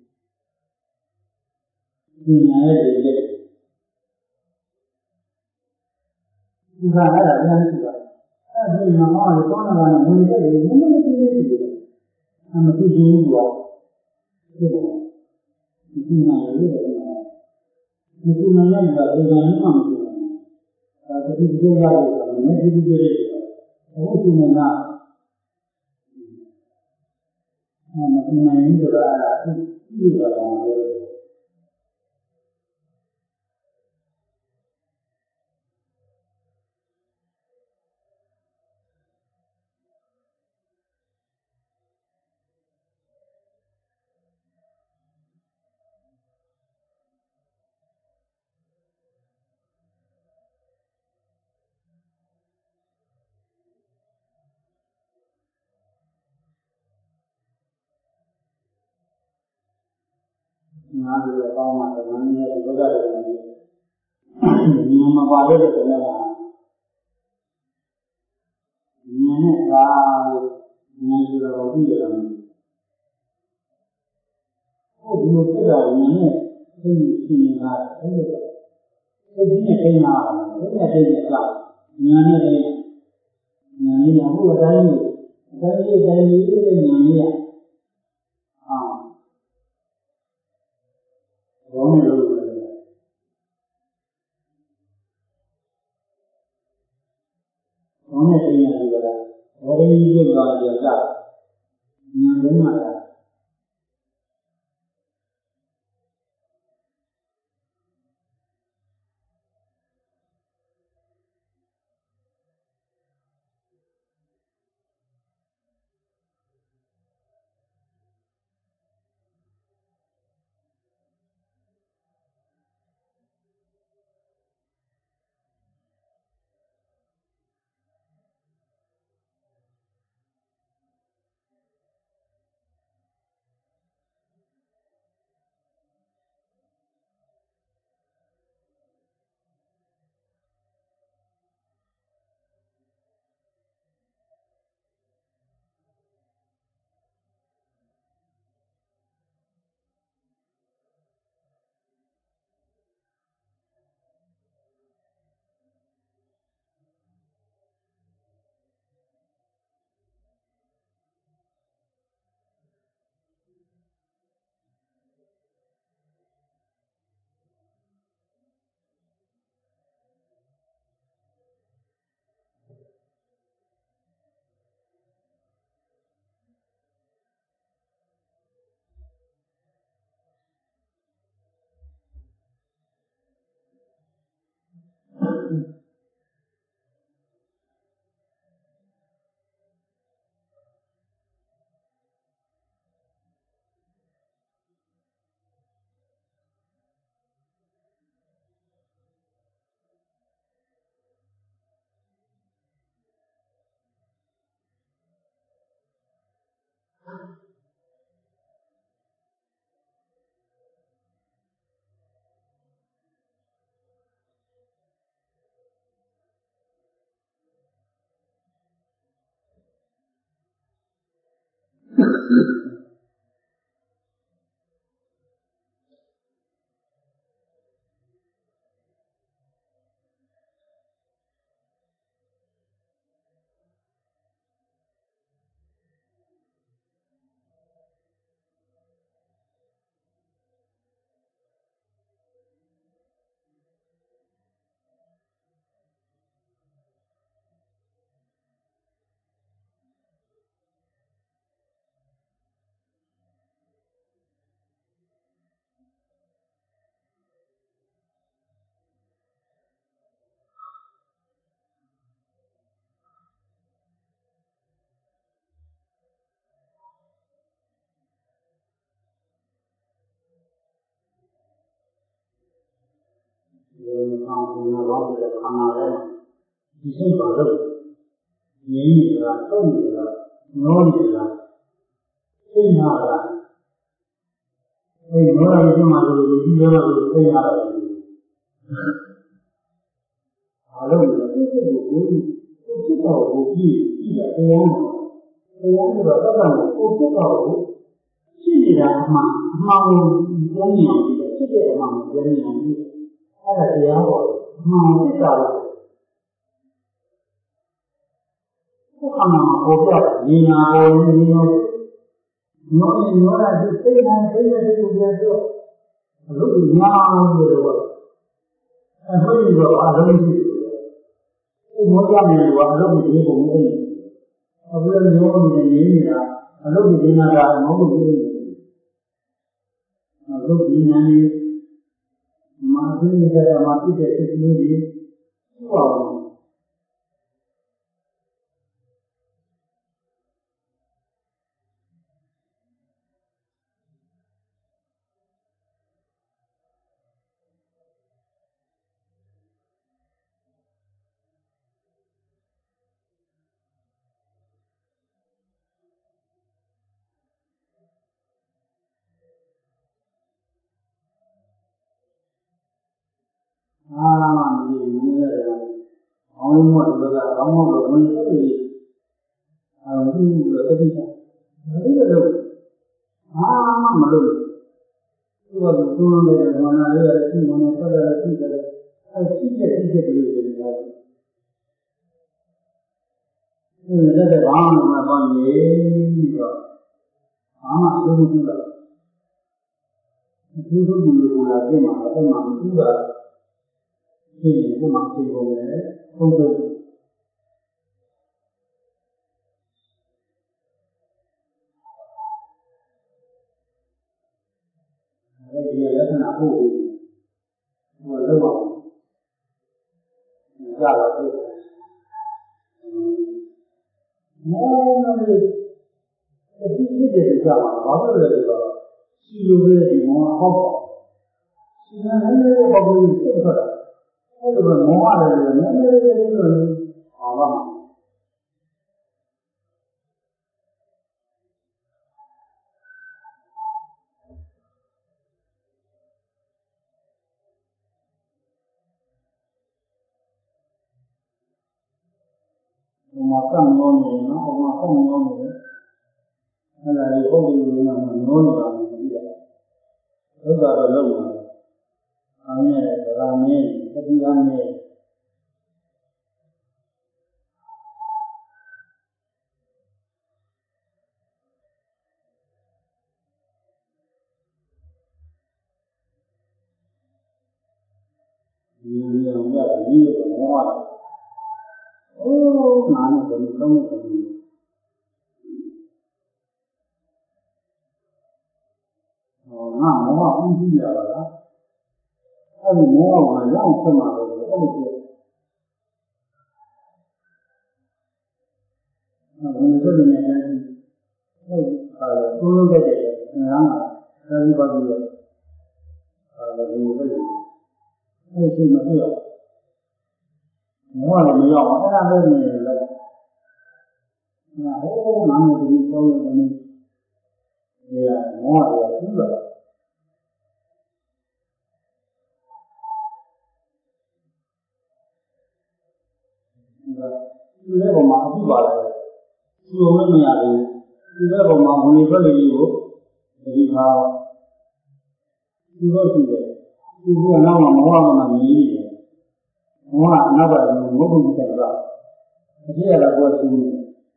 ဒီညာရဲ့ဒီလက်ဒီကအဲ့ဒါပြန်ကြည့်ပါအဲ့ဒီမှာဟောဒီကောင်းတာကဘယ်လိုလဲမမမသိသေးဘူးအမသိသေးဘူးကွာဒီလိုဒီမှာရေးတယ်ဒီမှာရေးတာဒီကနေ့မှမသိဘူးအဲဒါဒီလိုရတယ်ဆိုတော့မသိဘူးကြည့်တယ်အခုဒီမှာအမသိနိုင်ဘူးဆိုတာအဲ့ဒါသိရတာပါပဲနားပြီးတော့ကောင်းမှတော့နည်းနည်းဒီဘက်ကတော့ဒီမပါလို့တဲ့လည်းကဉာဏ်နဲ့သာဉာဏ်ဆိုတော့ပြီးရတယ်ဟုတ်ဒီလိုဖြစ်တာဉာဏ်နဲ့သိရှိနေတာအဲ့လိုသိပြီးနေခိုင်းတာအဲ့ဒါတည်းကဉာဏ်နဲ့တည်းဉာဏ်နဲ့အခုအတိုင်းအတိုင်းအတိုင်းလေးတဲ့ဉာဏ်နဲ့အာဘောင်းလို့ဘောင်းနဲ့သိရတယ်ကဘောရင်းကြီးကသွားကြတာဉာဏ်လုံးမှာဆောင်ကိုတော့ဒီခန္ဓာထဲမှာဒီစိတ်ပါလို့ရင်းနေတာတုံ့နေတာညှောနေတာသိနာတာအဲညှောရတဲ့မှာလို့ဒီလိုတော့သိရတာအားလုံးကိုသိစိတ်ကိုကိုယ်ဖြစ်တော်ကိုကြည့်ကြည့်တာတရားတရားဆိုတာတတ်တာကိုကိုယ်ဖြစ်တော်ကိုရှိနေတာအမှန်အမှန်ကိုပြောနေအောင်ဖြစ်တဲ့အမှန်ကိုပြောနေအောင်အဲ့ဒါတရားပေါ်အမှန်ဖြစ်တာလို့ကိုယ်ခန္ဓာမှာပေါ်ပြနေနာပေါ်နေနေညောနေညောတာဒီစိတ်နဲ့စိတ်နဲ့ကိုပြန်တော့အလုပ်ညာလို့တော့အဲ့ဒီတော့အလုံးရှိဒီမောကြနေတယ်ကအလုပ်ကြီးပုံနေတယ်အခုလည်းညောနေနေနေတာအလုပ်ကြီးနေတာကမဟုတ်ဘူးအလုပ်ကြီးနေနေမာသီးတဲ့မှာပြည့်တဲ့စိတ်ကလေးတွေဟောအာမဒီနည်းရတယ်။အောင်းလို့ဒီကကောင်းလို့ဝင်တယ်အဲဒီလိုတတိယအဲဒီလိုအာမမလို့ဒီကသူ့ရဲ့ဘာနာလေးရဲ့ဒီမနဲ့ဆက်ရရှိတယ်အဲဒီဖြစ်ဖြစ်ပြီးတယ်ဒီလက်တဲ့ဘာမှမပေါင်းနေပြီးတော့ဘာမှအလုပ်မလုပ်တော့ဒီလိုမျိုးကိုလာပြင်မှာအဲ့မှာမကြည့်တာဒီကိုမှပြင်ကုန်တယ်ဟုတ်တယ်အဲဒီလက္ခဏာပို့ပြီးဟိုလောက်အောင်ကြတော့ဟုတ်တယ်မောင်လေးအတိဖြစ်တယ်ကြာမှာဘာလို့လဲဆိုတော့ရှိလို့ပဲဒီမောင်ဟောက်ရှိနေတယ်ဘောဘူးစိတ်ထွက်တာအဲ့လိုပဲမောင်ရတယ်နည်းနည်းလေးလေးလို့ဟောပါမှာဟိုမှာကံရောနေနော်ဟိုမှာကောင်းရောနေတယ်အဲ့ဒါလေးပုံစံလိုနေတာနိုးနေတာမရှိရဘူးဒုက္ခတော့လုံးမှာအင်းရဲ့ဗရာမင်းတတိယမင်းဒီလိုမျိုးရပြီးတော့မောဟတယ်အိုးနာနဲ့ဘယ်လိုလုပ်နေလဲဟောငါမောဟပြီးကြည့်ရပါလားအဲ့ဒီမောဟကရောက်ဆက်မှာလို့အဲ့လိုဖြစ်ဘယ်လိုလုပ်နေလဲဟုတ်ပါလေကိုလုံးတဲ့တဲ့နားမှာသာဒီပါပြီးရအဲ့ဒါဘယ်လိုလုပ်လဲအဲ့ဒီမဖြစ်အောင်မောဟလည်းမရောက်အောင်အဲ့ဒါပဲနေတယ်လေငါဟိုးနာမည်ဒီကောင်းနေတယ်ဒီကမောဟရပြီးတော့ဒီလက်ပေါ်မှာအပြစ်ပါလာတယ်ဒီလိုမရဘူးဒီလက်ပေါ်မှာဝင်ထွက်လေးကိုဒီခါဒီလိုရှိတယ်ဒီကနောက်မှာမောဟမှာမြည်နေတယ်မောဟအနောက်ကမဟုတ်ဘူးတဲ့ကအပြစ်ရတာကိုသိနေ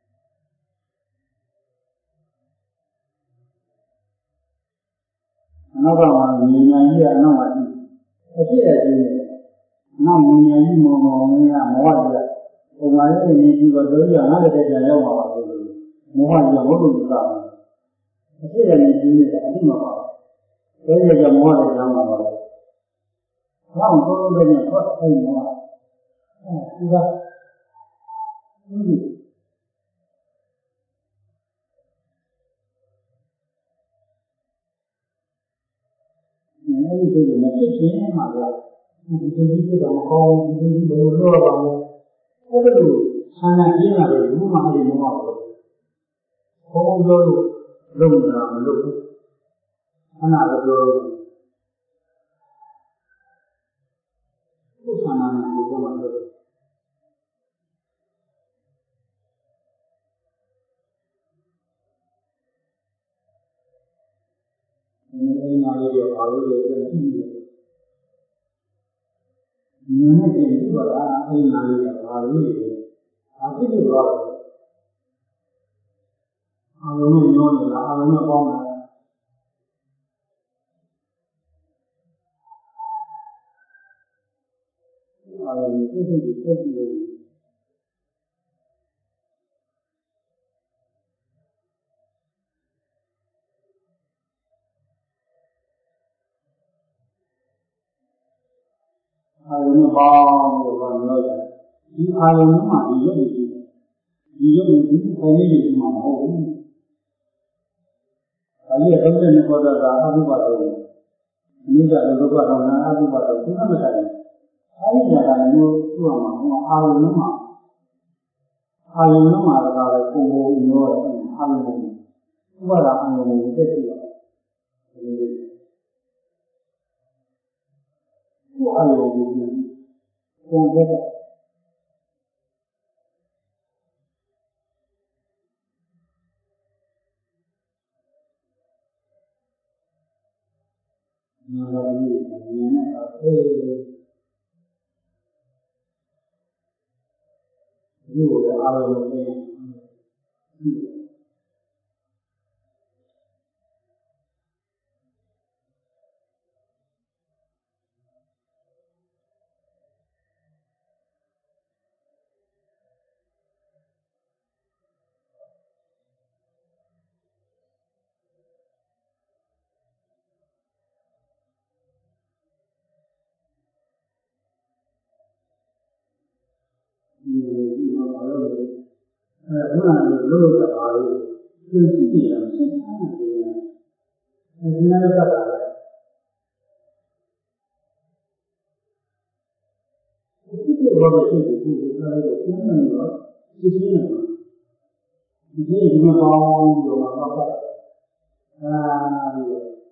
အနောက်ကမှာမြည်ညာကြီးကအနောက်မှာရှိအပြစ်ရခြင်းနဲ့နောက်မြည်ညာကြီးမောမောမင်းကမောဟကြီးကပုံမှန်လေးနေပြီးတော့တို့ရငါလည်းတဲ့ကြရောက်မှာပါဆိုလို့မောဟကြီးကမဟုတ်ဘူးသာအပြစ်ရနေခြင်းနဲ့အတိမပါဘူးဒါကြမောဟလည်းကြောင်းမှာပါပဲနောက်တော့လည်းနဲ့ထွက်ထိုင်မှာအဲဒီကဒီအဲဒီလိုမဖြစ်ခြင်းမှာလားဒီဒီပြတော့မကောင်းဘူးဒီဒီဘယ်လိုလုပ်ရပါလဲအဲ့ဒါလို့ဆန္ဒပြင်းလာတယ်ဘူးမှအဲ့ဒီမဟုတ်ဘူးဘုံပြောလို့လုပ်နေတာမလုပ်ဘူးခဏတော့ပြောကိုယ်ဆန္ဒနဲ့ကိုယ်ကမှလုပ်ဒီနေ့မှလေးတော့အားလို့လည်းကြည့်နေတယ်နည်းနည်းပြင်ပြပါလားအိမ်နာလေးကဘာလို့လဲအားဖြစ်နေတော့အားလုံးနဲ့ညောနေတာအားလုံးနဲ့ပေါင်းတာအားလုံးနဲ့ပြည့်စုံပြည့်စုံတယ်အာရုံနဲ့ပေါင်းလို့ပြောရတယ်ဒီအာရုံမှာဒီရုပ်ကြီးဒီရုပ်ကြီးဒီခန္ဓာကြီးမှာမဟုတ်ဘူး။အဲဒီသုံးတဲ့နိဘောဓတာအဘိဓမ္မာတော်အနိစ္စဒုက္ခတော်နာအဘိဓမ္မာတော်ဘုရားမဆိုင်ဘူး။အဲဒီနေရာကမျိုးသူ့မှာဟိုအာရုံမှာအာရုံမှာလည်းပုံပုံရောအာရုံဥပါဒအာရုံကိုတက်ကြည့်ပါဘုရားရုံကိုပြန်တက်တယ်နာရီနဲ့ဉာဏ်နဲ့အေးဒီလိုအားလုံးနဲ့ဒီလိုပါလို့အဲဘုရားလိုလို့တာပါလို့သိသိရအောင်ဆက်ထားတယ်အဲဒီနဲ့ပတ်တာဒီလိုဘာလို့သိသိဒီလိုလည်းပြန်နေတော့သိသိနေတော့ဒီဒီမှာပေါင်းလို့မှာပတ်တာအာဒီ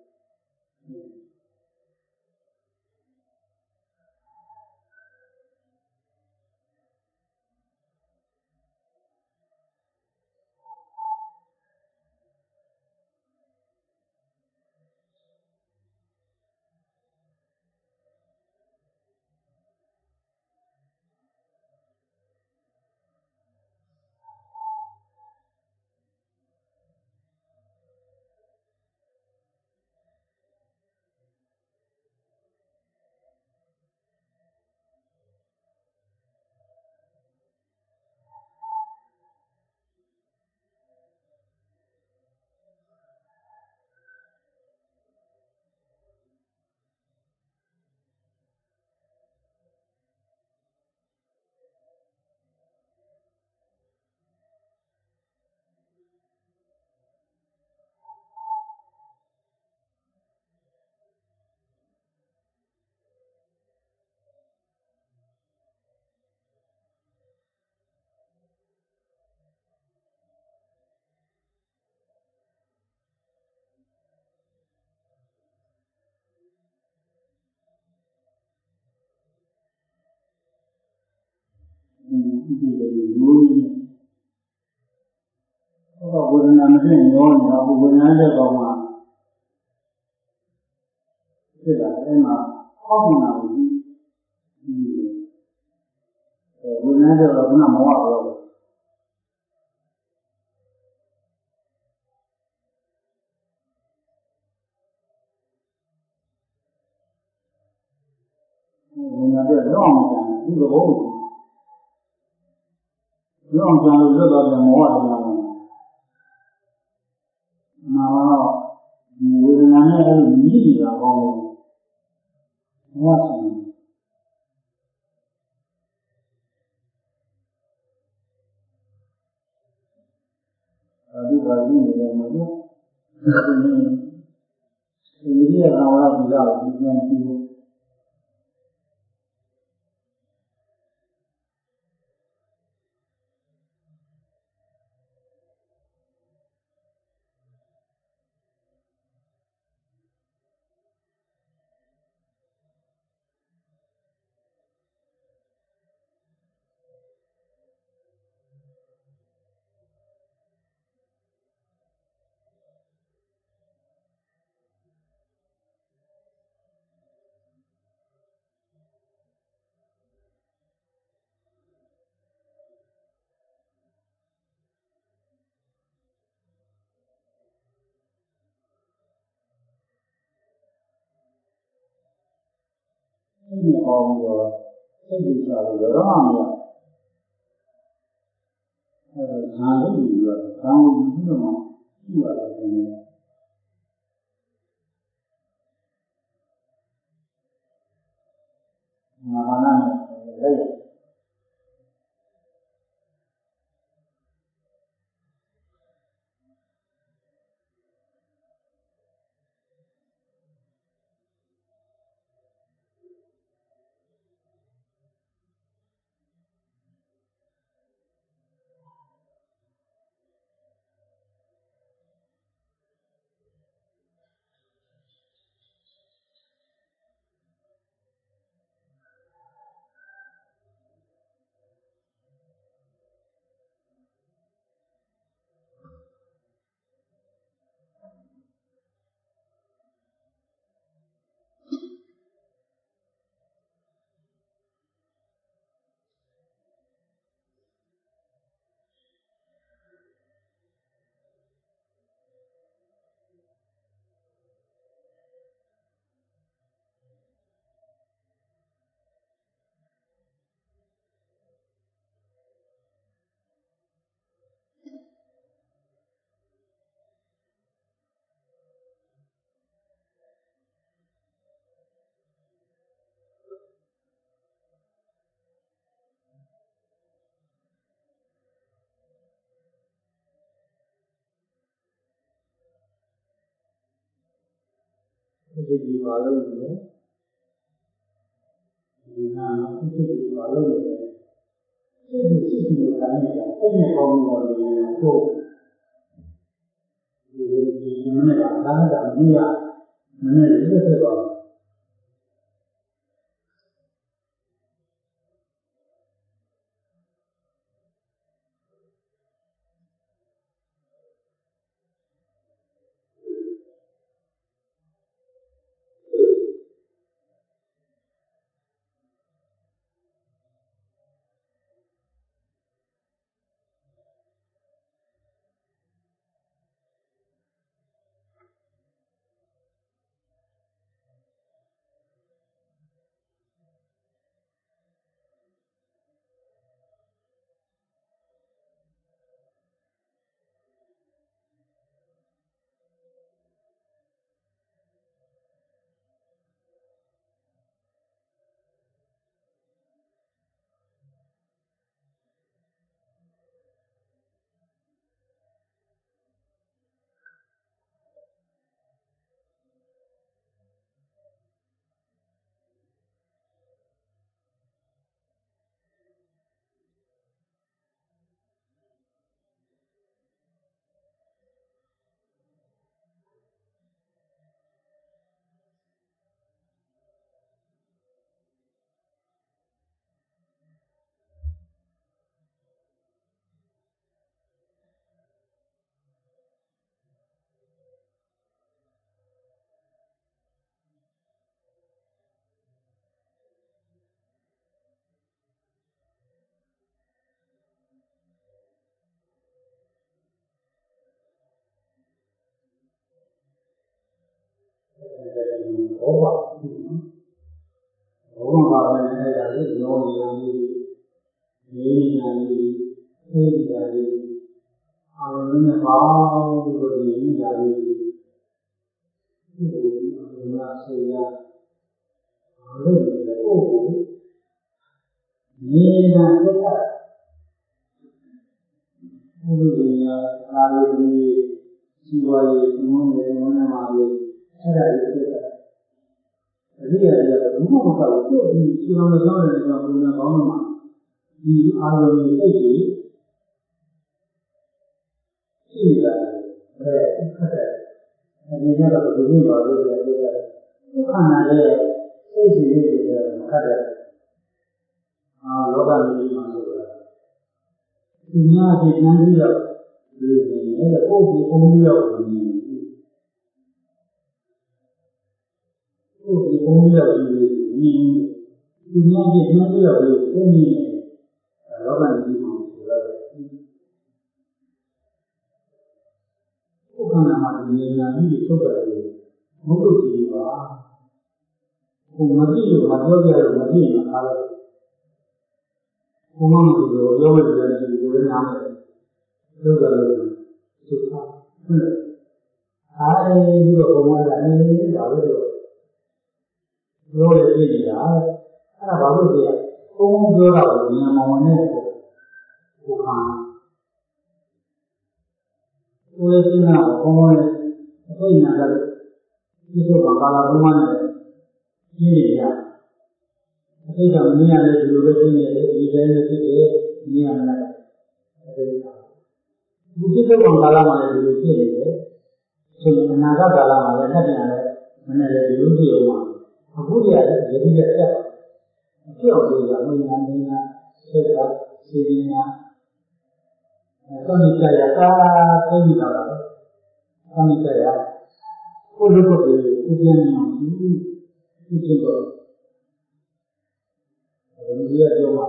ဒီလိုမျိုးဟောဝေဒနာမဖြစ်ညောနေတာဝေဒနာတဲ့ကောင်မှာဖြစ်လာအဲ့မှာဟောနေတာဘူးဒီဝေဒနာတော့ကမောဟပြောဝေဒနာတဲ့တော့မှဒီလိုဘောလောင်ကြလို့လွတ်တော့တယ်မောဟတရားမှာတော့ဒီဝေဒနာနဲ့အဲ့လိုမြည်နေတာကောင်းတယ်မောဟဆိုင်အဲဒီဘာလို့နေလဲမလို့ဒီဒီရအောင်လာပြီးတော့ပြန်ပြီးစိတ်နဲ့ဟောပြီးတော့စိတ်ကြီးစားလို့တော့မရအဲဒါဇာလို့ယူရဇာကိုယူပြီးတော့မှယူရတယ်ဆိုရင်ငါဘာနာနဲ့လက်စိတ်ကြီးပါလို့နေဒီနာစိတ်ကြီးပါလို့နေစိတ်ကြီးစိတ်ကြီးကိုတိုင်းနေတာစိတ်နဲ့ပေါင်းပြီးတော့နေဖို့ဒီလိုဒီမနေ့ကသာနာတာမရမနေ့ရက်သက်ပါဘောပါဘောပါပဲအဲ့ဒါလေးလောနေရလေးနေနေလေးသိနေတာလေးအာရုံနဲ့ပေါင်းပြီးတော့နေနေတာလေးဒီလိုအာရုံနဲ့ဆေးရအားလုံးလည်းကိုယ်ကိုနေတာသက်သက်ဘုရားအာရုံနဲ့စီဝါရေးဘုံနဲ့ဘုံနဲ့မှာလေးအဲ့ဒါလေးသက်သက်အရိယာတွေကဘုမဘုရားကိုဒီစီအောင်လို့ပြောတယ်ဆိုတော့ဘုရားကောင်းမှာဒီအာရုံတွေစိတ်တွေရှိနေတာအဲခက်တယ်အဲဒီကတော့ဒီနေ့ပါလို့ပြောတယ်ဒုက္ခနာရဲ့စိတ်တွေတွေခက်တယ်အာလောကကြီးမှာဆိုတာဒီများဒီနန်းကြီးတော့ဒီအဲ့ဒါကိုယ်ကိုအုံးရောက်နေကိုယ်ကိုအုံးရောက်နေဒီဒီများဒီနန်းကြီးတော့ကိုယ်ကြီးလောကကြီးမှာဆိုတာခန္ဓာမှာဉာဏ်ဉာဏ်ကြီးထုတ်တယ်ဘုဒ္ဓကြီးပါဘကိုမကြည့်လို့မပြောပြလို့မကြည့်ရင်ခါလို့ဘုံမမကြည့်လို့ပြောလို့လည်းဒီလိုလည်းနားမယ်လို့ပြောတယ်သူကဟုတ်တယ်အားအဲဒီတော့ဘုံမကအနေနဲ့ဒါပဲလို့ပြောရပြနေတာအဲ့ဒါဘာလို့လဲဘုံပြောတာကိုဉာဏ်မောင်နဲ့ကိုခံကိုယ်စိတ်နာဘုံနဲ့အသိဉာဏ်ကဒီလိုကကာလဘုံမနဲ့ကြည့်နေရအသိကမြင်ရတယ်ဒီလိုပဲကြည့်နေတယ်ဒီတိုင်းပဲဖြစ်တယ်မြင်ရမှာအသိကဒီစိတ်ကကာလမှာလည်းဒီလိုဖြစ်နေတယ်ဆိုရင်အနာဂတ်ကာလမှာလည်းတတ်ပြန်လည်းမနဲ့လည်းဒီလိုဖြစ်အောင်မှာအခုတည်းကလည်းယတိတဲ့တက်အဖြစ်အောင်လို့ရမင်းများမင်းများစိတ်ကစီရင်များအဲသမိတရကာသိနေတာပါသမိတရကိုလိုကိုယ်ကိုပြန်နေအောင်ဒီဒီကျတော့ဒီရပြောမှာ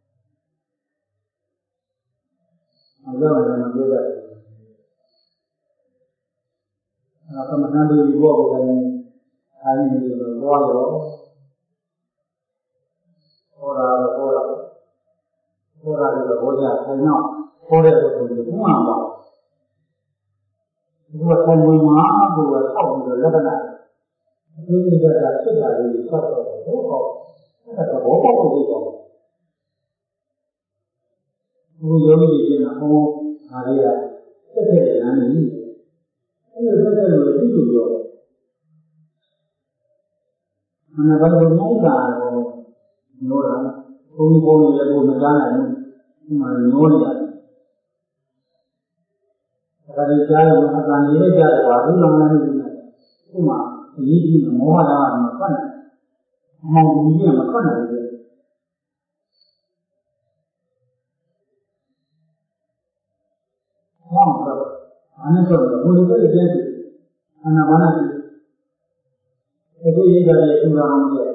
အကြောင်းလည်းမပြောရတယ်အဲသမဏတွေဘောကိုလည်းအားရနေလို့သွားတော့ဟောတာတော့ဟောတာဟောတာလည်းဟောကြဆိုင်တော့ဟောတဲ့ပုဂ္ဂိုလ်ကဘုမှန်ပါဘုရားဆိုင်ဝင်မှာဘုရားဆောက်ပြီးတော့လက္ခဏာအသေးသေးကဖြစ်တာလေးဆောက်တော့ဘုရားအဲ့ဒါဘောပေါက်ကိုပြောဘုရားယောဂီကြီးကဟောအားရတက်တဲ့လမ်းကြီးအဲ့လိုတက်တဲ့လို့သူ့လိုပြောမနဘာလို့မိုက်တာကိုညိုတာဘုံဘုံလည်းဘုံမကြားနိုင်ဘူးဒီမှာညိုနေရတယ်ဒါကြိကြားလို့အတန်ကြီးလည်းကြားတယ်ဘာလို့လဲမသိဘူးခုမှအရေးကြီးမောဟတာကမဖတ်နိုင်အမှန်ကြီးကမဖတ်နိုင်ဘူးဟောတော့အနည်းဆုံးဘုလိုပဲကျင်းတယ်အနာမနာတိအခုရေးကြတဲ့သုရာမရဲ့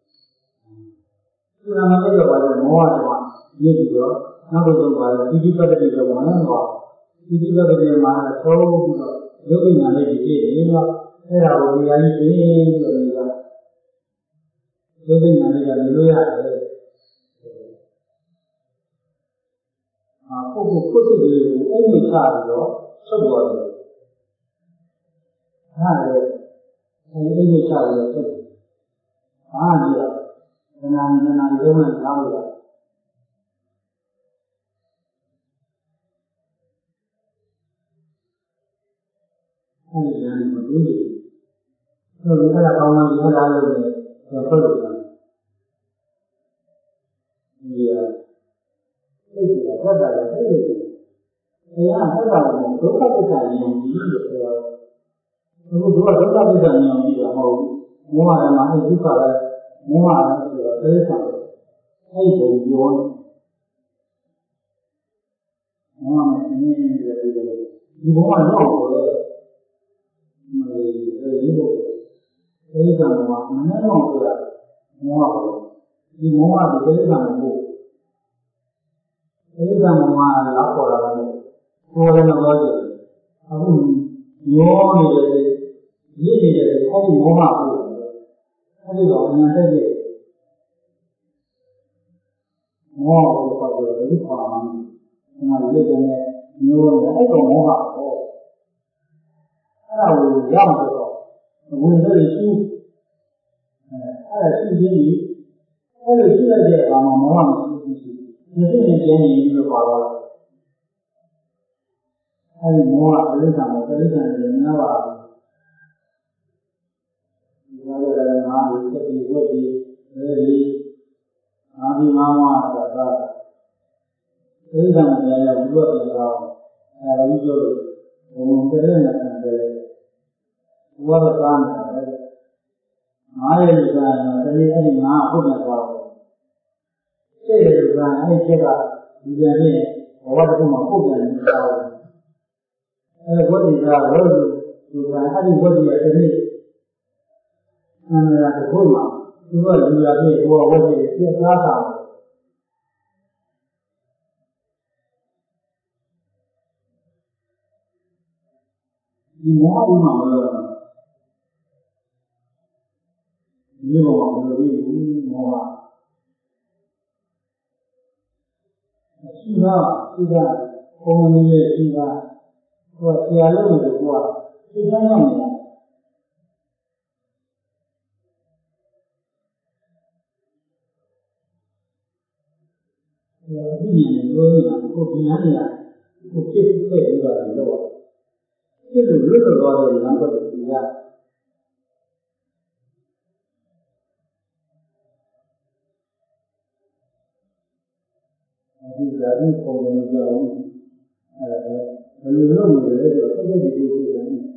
သုရာမရဲ့တော့ဘာလဲမောဟတော့ရေးပြီးတော့နောက်တော့ဘာလဲပိဋိပတ်တိတော့ဝင်တော့ပိဋိပတ်တိမှာသုံးပြီးတော့ယုတ်ဉာဏ်လေးကြီးပြည့်နေတော့အဲ့ဒါကိုတရားကြီးပြည့်ပြီးတော့နေတာယုတ်ဉာဏ်လေးကနေလို့ရတယ်အာပုဂ္ဂိုလ်ပုဂ္ဂိုလ်ကြီးကိုအုံးမိချပြီးတော့ဆုတ်သွားတယ်ဟာလေအဲဒီအုံးမိချပြီးတော့ဆုတ်ဘာကြည့်ရခဏခဏလေးလုံးနဲ့ထားလို့ရတယ်အဲဒီဉာဏ်ကိုသိတယ်ဆိုတော့အဲ့ဒါကောင်းမှဒီဟာလို့လည်းပြန်ထွက်လို့ရတယ်ဒီဟာသိတယ်ဘတ်တာလည်းသိတယ်တရားဘတ်တာကိုဒုက္ခသစ္စာဉာဏ်ကြီးလို့ပြောတယ်အခုဒီကဒုက္ခသစ္စာဉာဏ်ကြီးတော့မဟုတ်ဘူးမောဟဓမ္မအဲ့ဒုက္ခလည်းမောဟလည်းဆိုတော့သိစ္စာအဲ့ဒီကိုပြောတယ်မောဟနဲ့နည်းနည်းပြီးတော့ဒီဘဝတော့ကိုလေဒီလိုအဲဒီကမှမနှောင်းဆိုတာမောဟပေါ့ဒီမောဟဒီတိရစ္ဆာန်မဟုတ်တိရစ္ဆာန်မောဟလောက်ပေါ်လာတယ်ကိုယ်လည်းမပြောကြဘူးအခုညောနေတယ်ရည်နေတယ်အဲဒီမောဟကိုအဲဒီတော့အမှန်တည်းမောဟကိုပတ်ပြီးတော့ဒီခေါ်အောင်ဒီမှာရည်တယ်ညောနေအဲ့တော့မောဟပေါ့အဲ့ဒါကိုရောက်တော့ဝင်လို့ရှိအဲအဲ့ဒါရှိသေးတယ်အဲ့လိုရှိလိုက်တဲ့အခါမှာမောဟမရှိဘူးဒီစိတ်နဲ့ကျင်းနေပြီးတော့ပါတော့အဲ့ဒီမောဟပရိစ္ဆာမောပရိစ္ဆာနဲ့များပါဒီလိုလည်းငါ့ကိုစိတ်ကြီးဝတ်ပြီးအဲဒီငါဒီငါမဆိုတာပရိစ္ဆာနဲ့လည်းဘုရားပြန်တော့အဲဒီလိုဘုံတည်းနဲ့ဆံတယ်ဘုရားကမ်းတယ်ငါရဲ့လူကတည်းကအဲ့ဒီငါဟုတ်တယ်ဆိုတော့စိတ်ရဲ့လူကအဲ့ဒီစိတ်ကဒီပြန်ဖြစ်ဘဝတစ်ခုမှာပုတ်ပြန်နေတာအဲဝိတ္တိကလို့လူကအဲ့ဒီဝိတ္တိရဲ့တည်းအမှန်တရားတစ်ခုမှာသူကလူရပြည့်ဘဝဝိတ္တိပြည့်သားတာဒီမောဟဥမှာမလို့ဒီလိုမဟုတ်ရှိတာရှိတာပုံမင်းရဲ့ရှိတာဟိုဆရာလို့လို့ကသိချမ်းရမယ်ဆရာဒီနေ့ပြောနေတာကိုဒီနားနေတာကိုဖြစ်ဖြစ်ပြီးတာလို့ဖြစ်လို့လွတ်လွတ်သွားတယ်လမ်းတော့ဒီကဒီဓာတ်ပုံပုံကြောင်းအဲဘယ်လိုလုပ်နေလဲဆိုတော့တစ်ချက်ဒီလိုရှိတယ်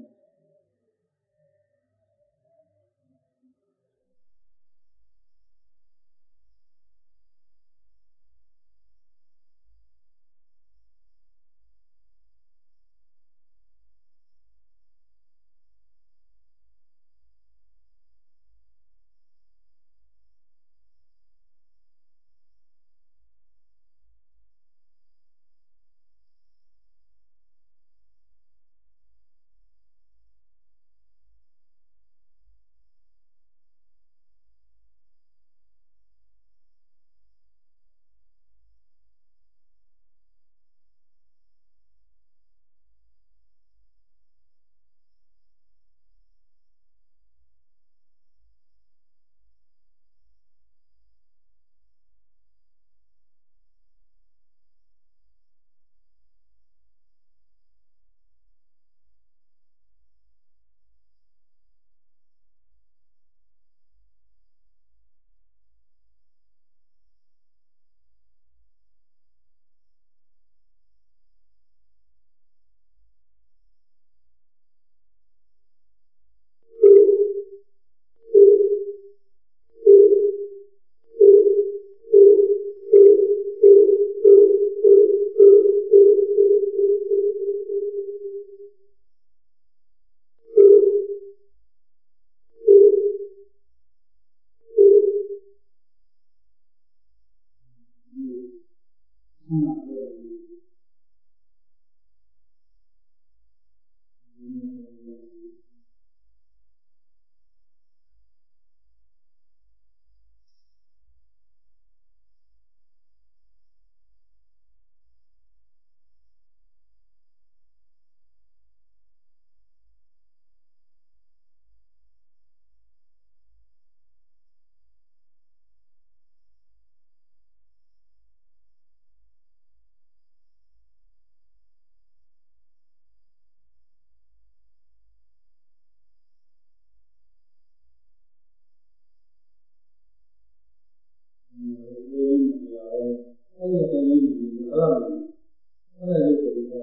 အဲ့ဒီအတိုင်းကြီးဘယ်လိုလဲအဲ့ဒါလေးကိုဒီက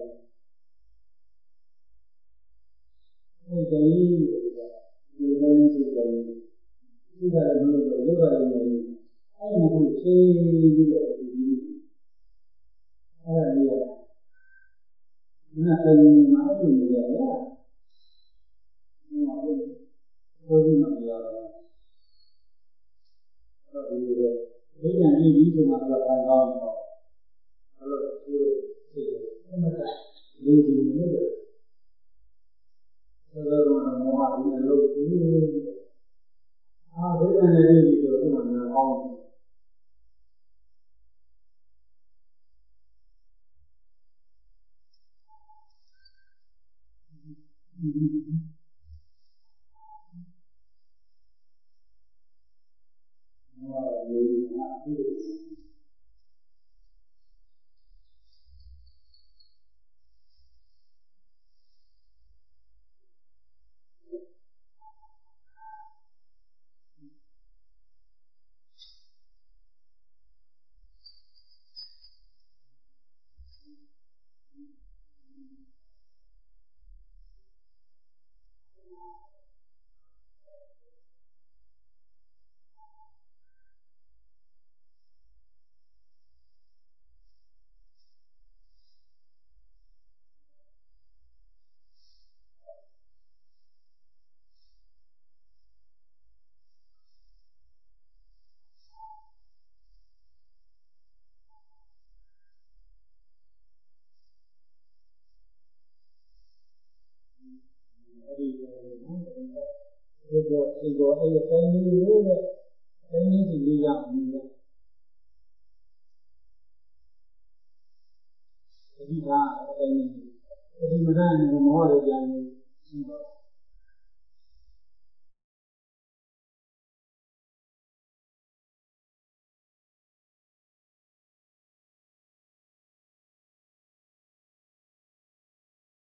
အဲ့ဒီကြီးဒီလိုမျိုးဆိုတယ်ဒီကလည်းဘယ်လိုလဲယောဂလည်းလည်းအဲ့ဒီကိုရှင်းပြီးတော့ဒီအဲ့ဒါလေးကနားတယ်မှာအဲ့လိုမျိုးရရဟိုဘုရားမှာပြောတော့အဲ့ဒီလိုဒီညာကြည့်ပြီးဆိုမှတော့ခံကောင်းတော့အဲ့လိုဒီလိုသိတယ်အမှန်တည်းဒီဒီမျိုးပဲဆိုတော့မောဟဒီလိုဒီအာဒိဋ္ဌနဲ့ကြည့်ပြီးဆိုတော့မှကောင်းမောဟလေးအတူအဲ့ဒီလိုနော်ဒီတော့ဒီတော့အဲ့ဒီတိုင်းကြီးလို့ပဲတိုင်းကြီးဒီလေးရအောင်တိထားအတိုင်းနဲ့ဒီမကန်းကိုမောရကြတယ်ရှိတော့